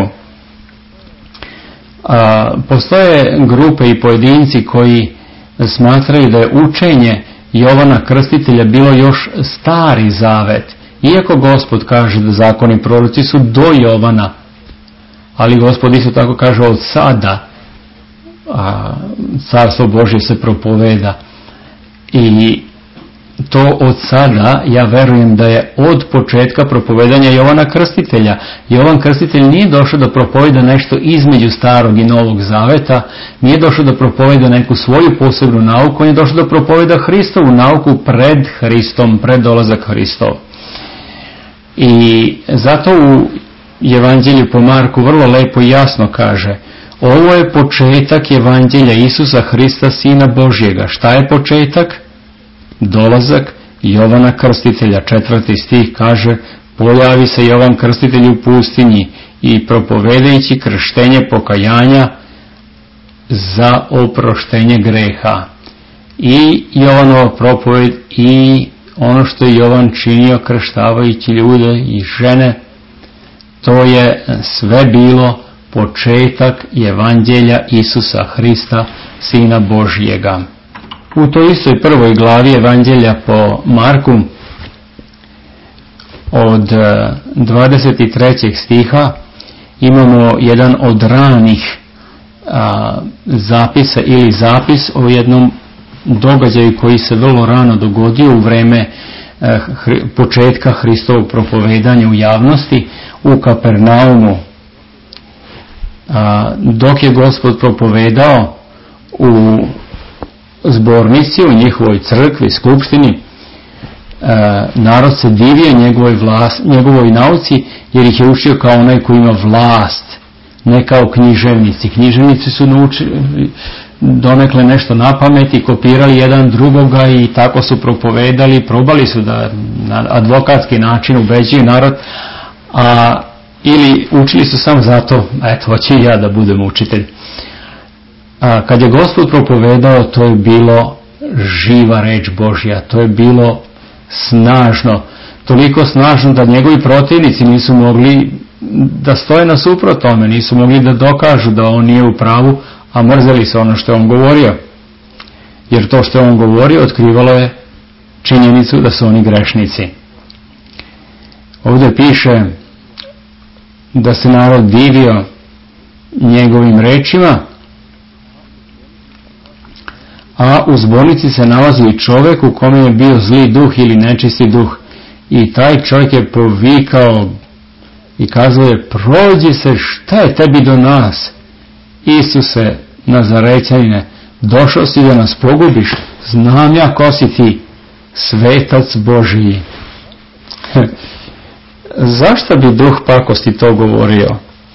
A, postoje grupe i pojedinci koji smatraju da je učenje Jovana Krstitelja bilo još stari zavet, iako Gospod kaže da zakoni proroci su do Jovana, ali Gospod isto tako kaže od sada a, carstvo Božje se propoveda, i to od sada ja verujem da je od početka propovedanja Jovana Krstitelja. Jovan Krstitelj nije došao da propoveda nešto između starog i novog zaveta, nije došao da propoveda neku svoju posebnu nauku, on je došao da propoveda Hristovu nauku pred Hristom, pred dolazak Hristov. I zato u Evanđelju po Marku vrlo lepo i jasno kaže: ovo je početak Evanđelja Isusa Hrista, Sina Božjega. Šta je početak? Dolazak Jovana Krstitelja. Četvrti stih kaže: pojavi se Jovan Krstitelj u pustinji i propovedajući krštenje pokajanja za oproštenje greha. I Jovanova propoved i ono što je Jovan činio krštavajući ljude i žene, to je sve bilo početak Evanđelja Isusa Hrista, Sina Božjega. U toj istoj prvoj glavi Evanđelja po Marku od dvadeset trećeg stiha imamo jedan od ranih a, zapisa ili zapis o jednom događaju koji se vrlo rano dogodio u vreme a, hri, početka Hristovog propovedanja u javnosti u Kapernaumu. A, dok je Gospod propovedao u zbornici, u njihovoj crkvi, skupštini, e, narod se divio njegovoj, vlast, njegovoj nauci, jer ih je učio kao onaj koji ima vlast, ne kao književnici. Književnici su naučili donekle nešto na pamet i kopirali jedan drugoga i tako su propovedali, probali su da na advokatski način ubeđuju narod, a ili učili su samo zato, eto, hoću ja da budem učitelj. A kad je Gospod propovedao, to je bilo živa reč Božja, to je bilo snažno, toliko snažno da njegovi protivnici nisu mogli da stoje nasuprot tome, nisu mogli da dokažu da on nije u pravu, a mrzeli se ono što je on govorio. Jer to što je on govorio otkrivalo je činjenicu da su oni grešnici. Ovdje piše da se narod divio njegovim rečima, a u zbornici se nalazi čovjek u kome je bio zli duh ili nečisti duh. I taj čovjek je povikao i kazao je: prođi se, šta je tebi do nas, Isuse Nazarećanine, došao si da nas pogubiš, znam ja ko si ti, svetac Božiji. Zašto bi duh pakosti to govorio?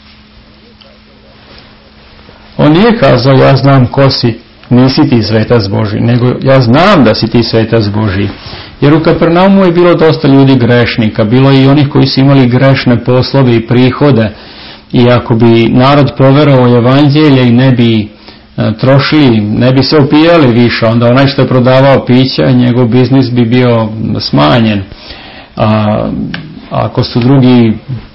On nije kazao: ja znam ko si, nisi ti svetac Božji, nego ja znam da si ti svetac Božji. Jer u Kapernaumu je bilo dosta ljudi grešnika, bilo je i onih koji su imali grešne poslove i prihode, i ako bi narod poverovao evanđelje i ne bi e, trošili, ne bi se opijali više, onda onaj što je prodavao pića, njegov biznis bi bio smanjen. A ako su drugi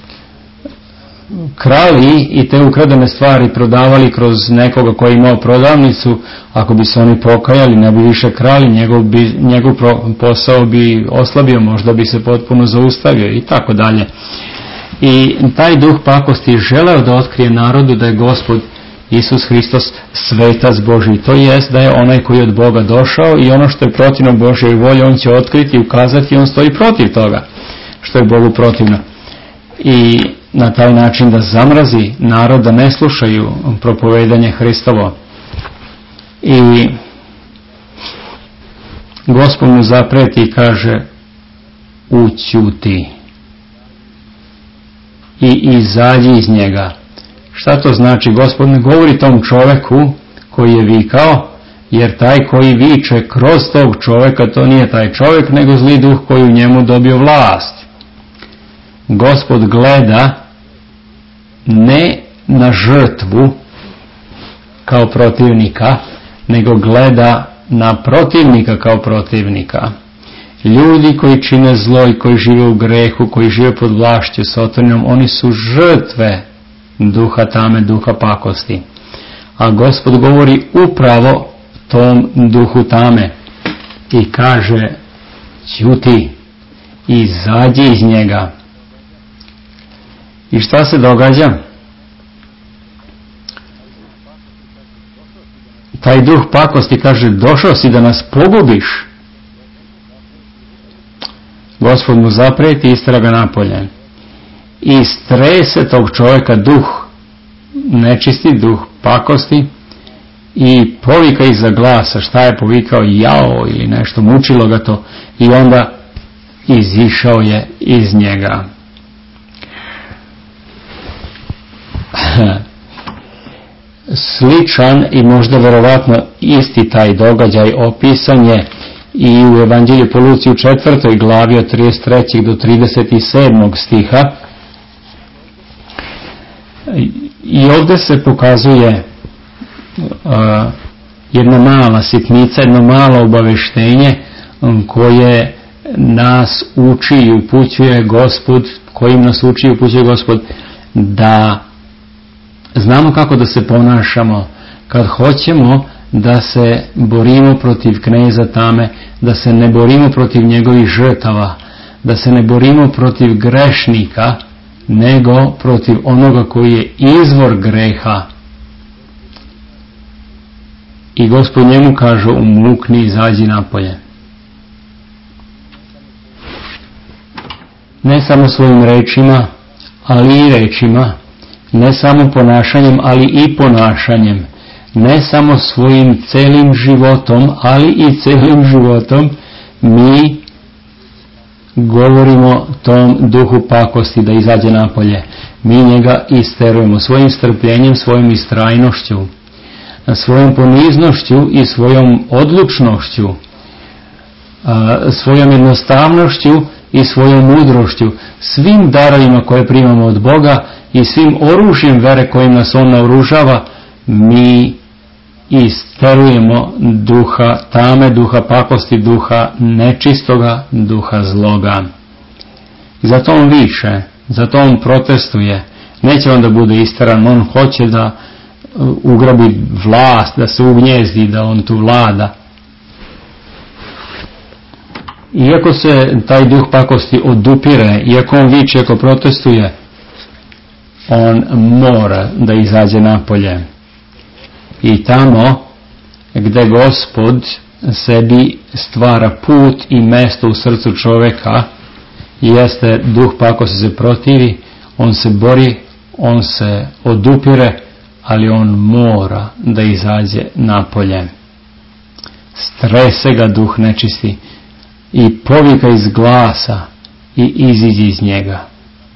krali i te ukradene stvari prodavali kroz nekoga koji je imao prodavnicu, ako bi se oni pokajali, ne bi više krali, njegov, bi, njegov posao bi oslabio, možda bi se potpuno zaustavio i tako dalje. I taj duh pakosti želeo da otkrije narodu da je Gospod Isus Hristos svetac Božji. To jest da je onaj koji je od Boga došao i ono što je protivno Božjoj volji on će otkriti i ukazati, on stoji protiv toga što je Bogu protivno. I na taj način da zamrazi narod da ne slušaju propovedanje Hristovo. I Gospod mu zapreti i kaže: ućuti i izađi iz njega. Šta to znači? Gospod ne govori tom čoveku koji je vikao, jer taj koji viče kroz tog čoveka, to nije taj čovjek, nego zli duh koji u njemu dobio vlast. Gospod gleda ne na žrtvu kao protivnika, nego gleda na protivnika kao protivnika. Ljudi koji čine zlo i koji žive u grehu, koji žive pod vlašću Satanom, oni su žrtve duha tame, duha pakosti. A Gospod govori upravo tom duhu tame i kaže: ćuti, izađi iz njega. I šta se događa? Taj duh pakosti kaže: došao si da nas pogubiš. Gospod mu zapreti i istera ga napolje. I strese tog čovjeka duh nečisti, duh pakosti, i povika iza glasa. Šta je povikao? Jao ili nešto, mučilo ga to, i onda izišao je iz njega. Sličan i možda verovatno isti taj događaj opisan je i u Evanđelju po Luci u četvrtoj glavi od trideset trećeg do trideset sedmog stiha. I ovdje se pokazuje uh, jedna mala sitnica, jedno malo obaveštenje um, koje nas uči i upućuje Gospod, kojim nas uči i upućuje Gospod da znamo kako da se ponašamo kad hoćemo da se borimo protiv kneza tame, da se ne borimo protiv njegovih žrtava, da se ne borimo protiv grešnika, nego protiv onoga koji je izvor greha. I Gospod njemu kaže: umlukni, izađi napolje. Ne samo svojim rečima, ali i rečima, ne samo ponašanjem, ali i ponašanjem, ne samo svojim celim životom, ali i celim životom mi govorimo tom duhu pakosti da izađe napolje. Mi njega isterujemo svojim strpljenjem, svojom istrajnošću, svojom poniznošću i svojom odlučnošću, svojom jednostavnošću i svojom mudrošću, svim darovima koje primamo od Boga i svim oružjem vere kojim nas On naoružava, mi isterujemo duha tame, duha pakosti, duha nečistoga, duha zloga. I zato on viče, zato on protestuje. Neće on da bude isteran, on hoće da ugrabi vlast, da se ugnjezdi, da on tu vlada. Iako se taj duh pakosti odupire, iako on viče, iako protestuje, on mora da izađe napolje. I tamo gde Gospod sebi stvara put i mesto u srcu čoveka, jeste duh pakosti se protivi, on se bori, on se odupire, ali on mora da izađe napolje. Strese ga duh nečisti i povika iz glasa i iziđe iz njega.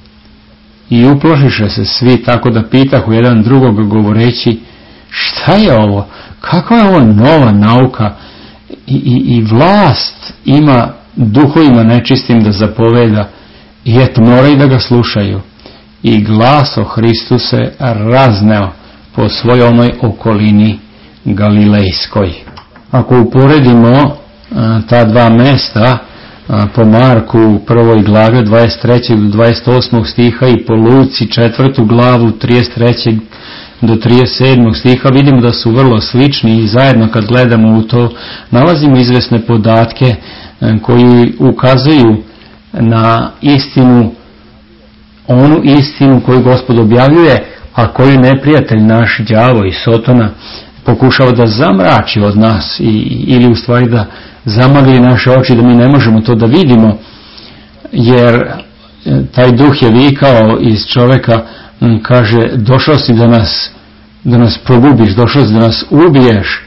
I uplošiše se svi, tako da pitahu jedan drugog govoreći: šta je ovo? Kakva je ovo nova nauka? I, i, i vlast ima duhovima nečistim da zapoveda, i eto moraju da ga slušaju. I glas o Hristu se razneo po svoj onoj okolini galilejskoj. Ako uporedimo a, ta dva mesta a, po Marku u prvoj glavi od dvadeset trećeg do dvadeset osmog stiha i po Luci četvrtu glavu trideset trećeg do trideset sedmog stiha, vidimo da su vrlo slični i zajedno kad gledamo u to nalazimo izvesne podatke koji ukazuju na istinu, onu istinu koju Gospod objavljuje, a koju neprijatelj naš đavo i Sotona pokušava da zamrači od nas i, ili u stvari da zamagli naše oči da mi ne možemo to da vidimo, jer taj duh je vikao iz čoveka, kaže: došao si da nas, da nas progubiš, došao si da nas ubiješ.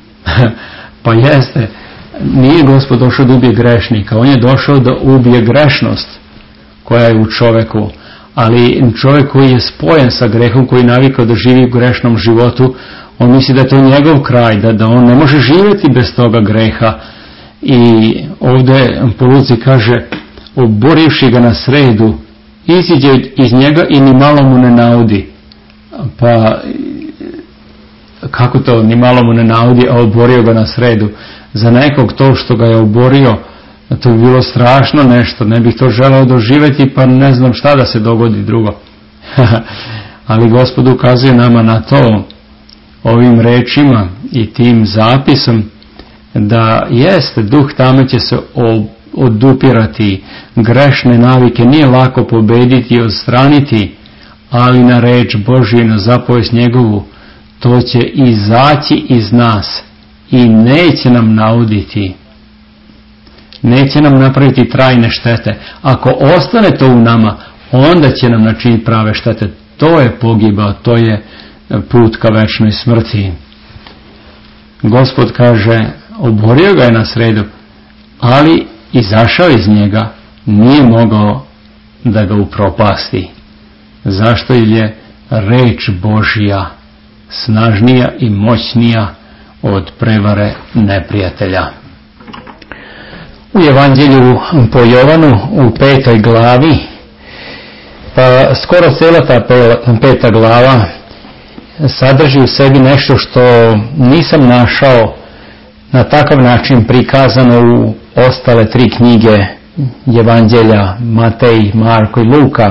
Pa jeste, nije Gospod došao da ubije grešnika, on je došao da ubije grešnost koja je u čoveku. Ali čovjek koji je spojen sa grehom, koji je navikao da živi u grešnom životu, on misli da je to njegov kraj, da, da on ne može živjeti bez toga greha. I ovdje po Luci kaže: oborivši ga na sredu, iziđe iz njega i ni malo mu ne naudi. Pa kako to ni malo mu ne naudi, a oborio ga na sredu? Za nekog to što ga je oborio, to bi bilo strašno nešto, ne bih to želeo doživjeti, pa ne znam šta da se dogodi drugo. Ali Gospod ukazuje nama na to ovim rečima i tim zapisom, da jeste, duh tamo će se odupirati, grešne navike nije lako pobediti i odstraniti, ali na reč Božju i na zapovest njegovu to će izaći iz nas i neće nam nauditi, neće nam napraviti trajne štete. Ako ostane to u nama, onda će nam načiniti prave štete. To je pogibao, to je put ka večnoj smrti. Gospod kaže: oborio ga je na sredu, ali izašao iz njega, nije mogao da ga upropasti. Zašto? Jer je reč Božja snažnija i moćnija od prevare neprijatelja. U Evanđelju po Jovanu u petoj glavi, pa skoro cijela ta peta glava sadrži u sebi nešto što nisam našao na takav način prikazano u ostale tri knjige Evanđelja, Matej, Marko i Luka.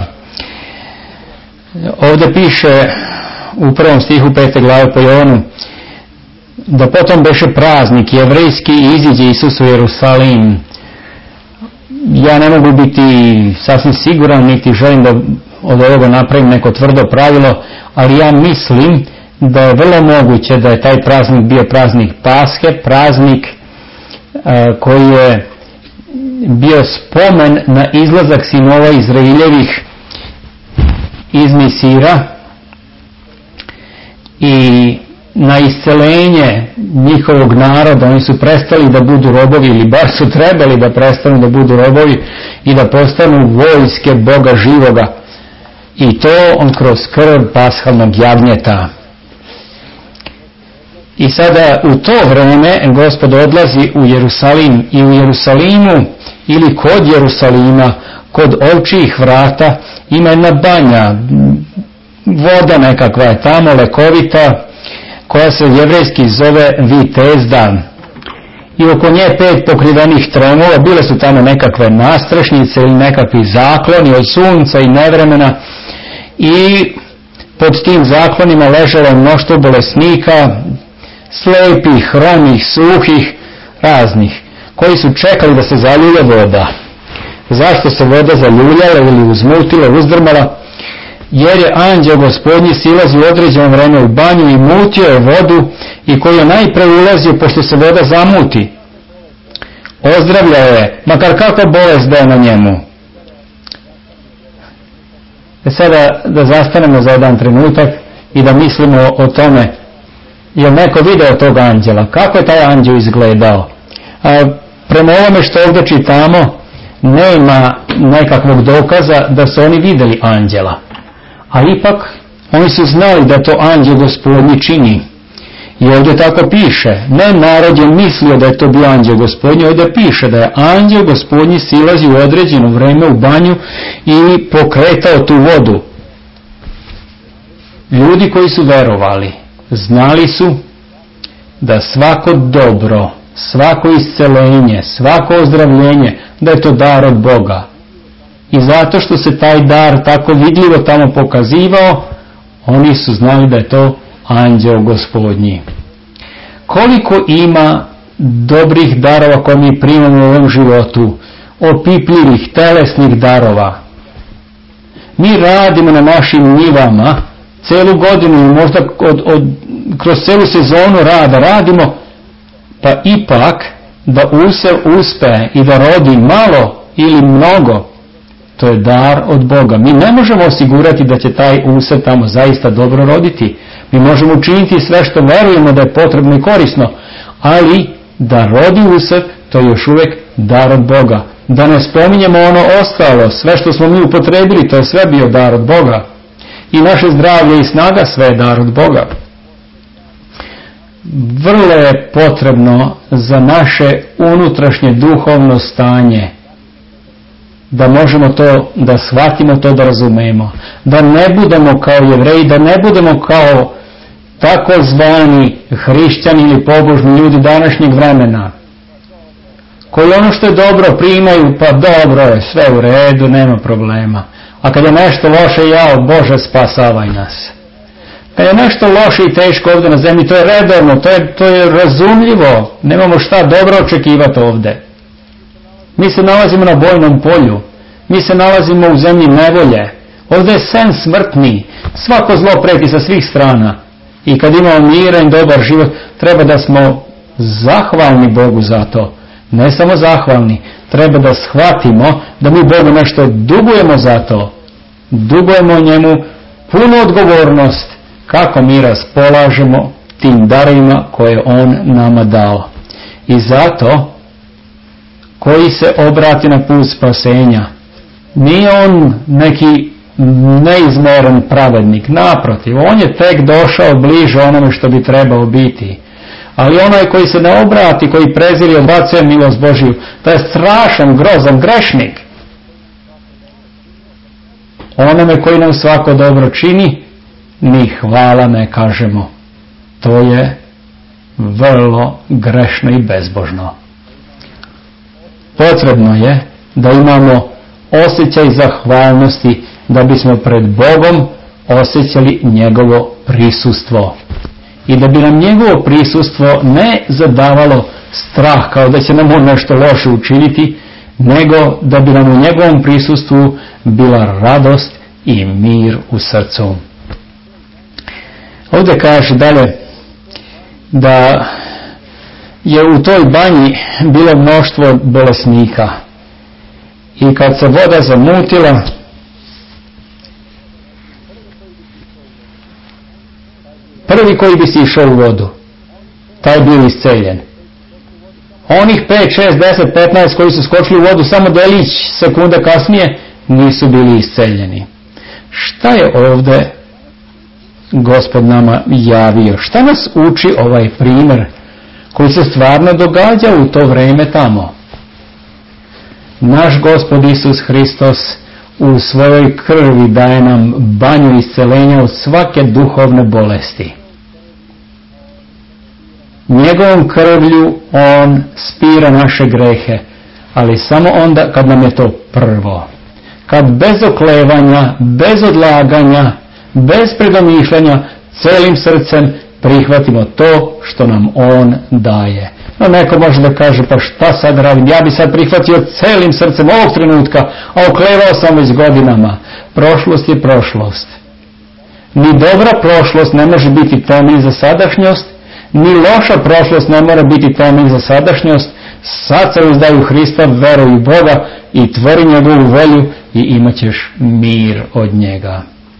Ovdje piše u prvom stihu pete glave po Jovanu da potom beše praznik jevrejski i iziđe Isus u Jerusalim. Ja ne mogu biti sasvim siguran, niti želim da od ovoga napravim neko tvrdo pravilo, ali ja mislim da je vrlo moguće da je taj praznik bio praznik Paske, praznik e, koji je bio spomen na izlazak sinova Izraeljevih iz Misira i na iscelenje njihovog naroda. Oni su prestali da budu robovi, ili bar su trebali da prestanu da budu robovi i da postanu vojske Boga živoga, i to on kroz krv pashalnog jagnjeta. I sada u to vreme Gospod odlazi u Jerusalim, i u Jerusalimu ili kod Jerusalima, kod ovčijih vrata, ima jedna banja, voda nekakva je tamo, lekovita, koja se jevrejski zove Vitezda. I oko nje pet pokrivenih tromova, bile su tamo nekakve nastrešnice ili nekakvi zakloni od sunca i nevremena, i pod tim zaklonima ležalo mnoštvo bolesnika, slepih, hromih, suhih, raznih, koji su čekali da se zaljulja voda. Zašto se voda zaljuljala ili uzmutila, uzdrmala? Jer je anđeo Gospodnji silazi u određeno vreme u banju i mutio je vodu, i koji je najpre ulazio pošto se voda zamuti. Ozdravljao je, makar kako bolest da je na njemu. E sada da zastanemo za jedan trenutak i da mislimo o tome, je li neko video tog anđela? Kako je taj anđel izgledao? A, prema ovome što ovdje čitamo, nema nekakvog dokaza da su oni vidjeli anđela. A ipak, oni su znali da to anđel Gospodnji čini. I ovdje tako piše, ne narod je mislio da je to bio anđel Gospodnji, ovdje piše da je anđel Gospodnji silazi u određeno vreme u banju i pokretao tu vodu. Ljudi koji su verovali, znali su da svako dobro, svako iscelenje, svako ozdravljenje, da je to dar od Boga. I zato što se taj dar tako vidljivo tamo pokazivao, oni su znali da je to anđeo Gospodnji. Koliko ima dobrih darova koje mi primamo u ovom životu, opipljivih, telesnih darova. Mi radimo na našim njivama celu godinu i možda od, od, kroz celu sezonu rada radimo, pa ipak da usev uspe i da rodi malo ili mnogo, to je dar od Boga. Mi ne možemo osigurati da će taj usjev tamo zaista dobro roditi. Mi možemo učiniti sve što verujemo da je potrebno i korisno, ali da rodi usjev, to je još uvijek dar od Boga. Da ne spominjemo ono ostalo, sve što smo mi upotrebili, to je sve bio dar od Boga. I naše zdravlje i snaga, sve je dar od Boga. Vrlo je potrebno za naše unutrašnje duhovno stanje da možemo to, da shvatimo to, da razumemo. Da ne budemo kao Jevreji, da ne budemo kao takozvani hrišćani ili pobožni ljudi današnjeg vremena, koji ono što je dobro primaju, pa dobro je, sve u redu, nema problema. A kad je nešto loše, jao Bože, spasavaj nas. Kad je nešto loše i teško ovdje na zemlji, to je redovno, to je, to je razumljivo, nemamo šta dobro očekivati ovdje. Mi se nalazimo na bojnom polju, mi se nalazimo u zemlji nevolje, ovdje je sen smrtni, svako zlo preti sa svih strana. I kad imamo miran, dobar život, treba da smo zahvalni Bogu za to. Ne samo zahvalni, treba da shvatimo da mi Bogu nešto dugujemo za to. Dugujemo njemu punu odgovornost kako mi raspolažemo tim darima koje on nama dao. I zato, koji se obrati na put spasenja, nije on neki neizmeren pravednik. Naprotiv, on je tek došao bliže onome što bi trebao biti. Ali onaj koji se ne obrati, koji prezire i odbacuje milost Božiju, to je strašan, grozan grešnik. Onome koji nam svako dobro čini, ni hvala ne kažemo. To je vrlo grešno i bezbožno. Potrebno je da imamo osjećaj zahvalnosti da bismo pred Bogom osjećali njegovo prisustvo. I da bi nam njegovo prisustvo ne zadavalo strah kao da će nam on nešto loše učiniti, nego da bi nam u njegovom prisustvu bila radost i mir u srcu. Ovdje kaže dalje da je u toj banji bilo mnoštvo bolesnika. I kad se voda zamutila, prvi koji bi si išao u vodu, taj je bio isceljen. Onih pet, šest, deset, petnaest koji su skočili u vodu samo delić sekunde kasnije nisu bili isceljeni. Šta je ovdje Gospod nama javio? Šta nas uči ovaj primjer koji se stvarno događa u to vrijeme tamo? Naš Gospod Isus Hristos u svojoj krvi daje nam banju isceljenja od svake duhovne bolesti. Njegovom krvlju on spira naše grehe, ali samo onda kad nam je to prvo. Kad bez oklevanja, bez odlaganja, bez predomišljanja, celim srcem prihvatimo to što nam on daje. No neko može da kaže, pa šta sad radim? Ja bi sad prihvatio celim srcem ovog trenutka, a oklevao sam već godinama. Prošlost je prošlost. Ni dobra prošlost ne može biti temelj za sadašnjost, ni loša prošlost ne mora biti temelj za sadašnjost. Sad se uzdaju Hrista, veruj u Boga i tvori njegovu volju i imat ćeš mir od njega.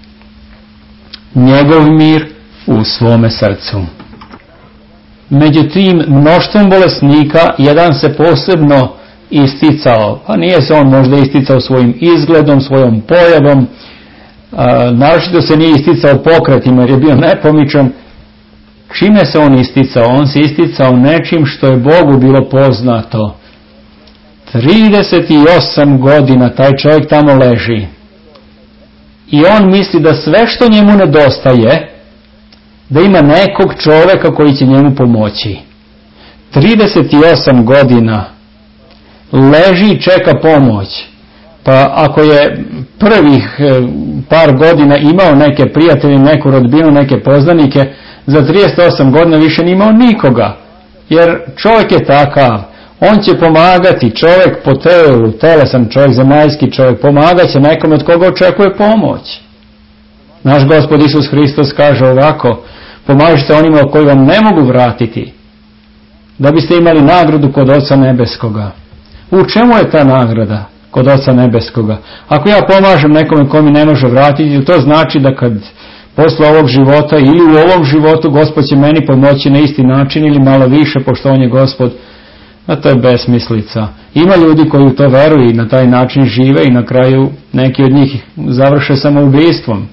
Njegov mir u svome srcu. Među tim mnoštvom bolesnika jedan se posebno isticao, pa nije se on možda isticao svojim izgledom, svojom pojavom, a, naročito se nije isticao pokretima jer je bio nepomičan. Čime se on isticao? On se isticao nečim što je Bogu bilo poznato. trideset osam godina taj čovjek tamo leži. I on misli da sve što njemu nedostaje, da ima nekog čovjeka koji će njemu pomoći. trideset osam godina leži i čeka pomoć. Pa ako je prvih par godina imao neke prijatelje, neku rodbinu, neke poznanike, za trideset osam godina više nije imao nikoga. Jer čovjek je takav. On će pomagati, čovjek po telu, telesan čovjek, zemaljski čovjek, pomagat će nekome od koga očekuje pomoć. Naš Gospod Isus Hristos kaže ovako, pomažite onima koji vam ne mogu vratiti, da biste imali nagradu kod Oca Nebeskoga. U čemu je ta nagrada kod Oca Nebeskoga? Ako ja pomažem nekome ko mi ne može vratiti, to znači da kad posle ovog života ili u ovom životu Gospod će meni pomoći na isti način ili malo više, pošto on je Gospod. A to je besmislica. Ima ljudi koji u to veruju i na taj način žive i na kraju neki od njih završe samoubistvom.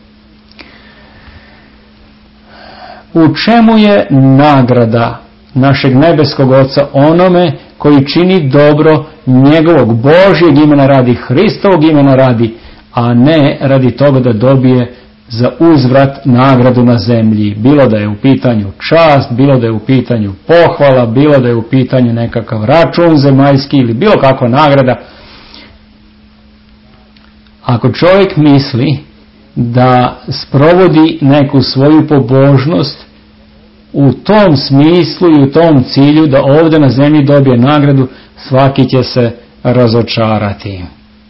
U čemu je nagrada našeg nebeskog Oca onome koji čini dobro njegovog Božjeg imena radi, Hristovog imena radi, a ne radi toga da dobije za uzvrat nagradu na zemlji. Bilo da je u pitanju čast, bilo da je u pitanju pohvala, bilo da je u pitanju nekakav račun zemaljski ili bilo kakva nagrada. Ako čovjek misli da sprovodi neku svoju pobožnost u tom smislu i u tom cilju da ovdje na zemlji dobije nagradu, svaki će se razočarati.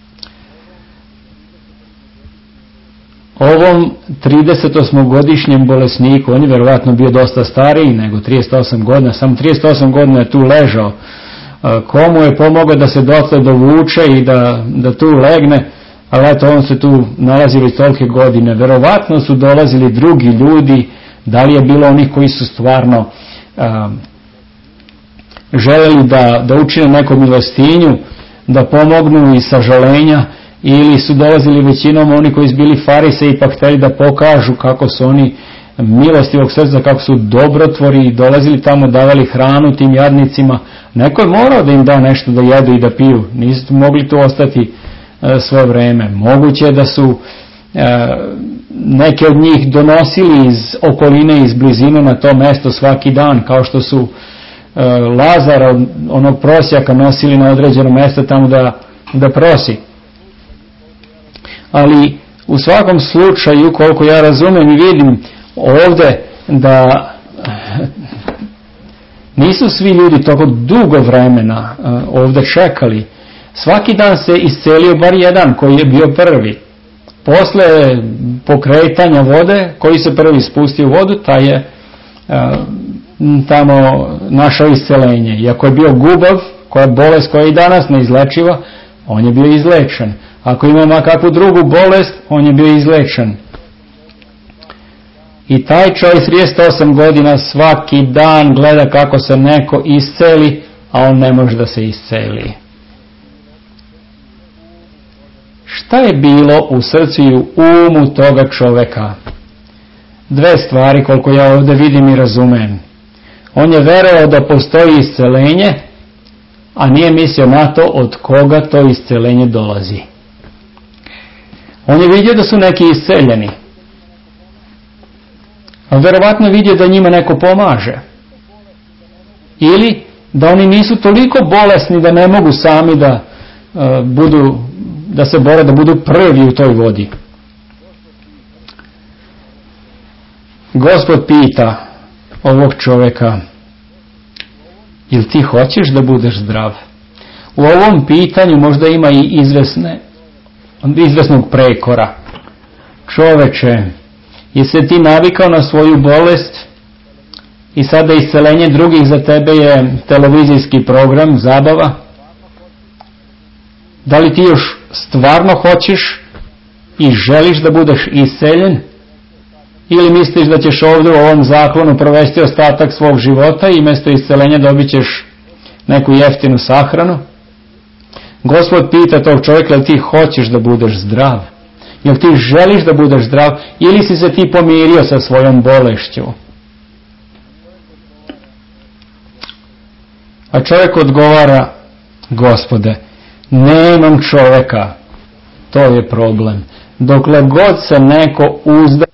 Ovom tridesetosmogodišnjem bolesniku, on je vjerovatno bio dosta stariji nego trideset osam godina, samo trideset osam godina je tu ležao. Komu je pomogao da se dotle dovuče i da, da tu legne, ali eto on se tu nalazi već tolike godine. Vjerovatno su dolazili drugi ljudi, da li je bilo onih koji su stvarno a, želeli da, da učine neku milostinju, da pomognu iz sažalenja, ili su dolazili većinom oni koji su bili farise i pa htjeli da pokažu kako su oni milostivog srca, kako su dobrotvori i dolazili tamo, davali hranu tim jadnicima. Neko je morao da im da nešto da jedu i da piju, nisu mogli tu ostati e, svoje vreme. Moguće je da su e, neke od njih donosili iz okoline, iz blizine na to mesto svaki dan, kao što su e, Lazara, onog prosjaka, nosili na određeno mesto tamo da, da prosi. Ali u svakom slučaju, koliko ja razumem i vidim ovdje, da nisu svi ljudi toliko dugo vremena ovdje čekali. Svaki dan se iscelio bar jedan koji je bio prvi. Posle pokretanja vode, koji se prvi spustio u vodu, taj je tamo našao iscelenje. Iako je bio gubav, koja je bolest koja je i danas neizlečiva, on je bio izlečen. Ako ima kakvu drugu bolest, on je bio izlečen. I taj čovjek trideset osam godina svaki dan gleda kako se neko isceli, a on ne može da se isceli. Šta je bilo u srcu i u umu toga čovjeka? Dve stvari koliko ja ovdje vidim i razumem. On je verovao da postoji iscelenje, a nije mislio na to od koga to iscelenje dolazi. On je vidio da su neki isceljeni. A verovatno je vidio da njima neko pomaže. Ili da oni nisu toliko bolesni da ne mogu sami da uh, budu, da se bore, da budu prvi u toj vodi. Gospod pita ovog čovjeka: jel ti hoćeš da budeš zdrav? U ovom pitanju možda ima i izvesne, izvesnog prekora. Čoveče, jesi ti navikao na svoju bolest i sada iscelenje drugih za tebe je televizijski program, zabava? Da li ti još stvarno hoćeš i želiš da budeš isceljen? Ili misliš da ćeš ovdje u ovom zaklonu provesti ostatak svog života i mjesto iscelenja dobit ćeš neku jeftinu sahranu? Gospod pita tog čovjeka: jel ti hoćeš da budeš zdrav? Jel ti želiš da budeš zdrav ili si se ti pomirio sa svojom bolešću? A čovjek odgovara: Gospode, nemam čovjeka. To je problem. Dokle god se neko uzda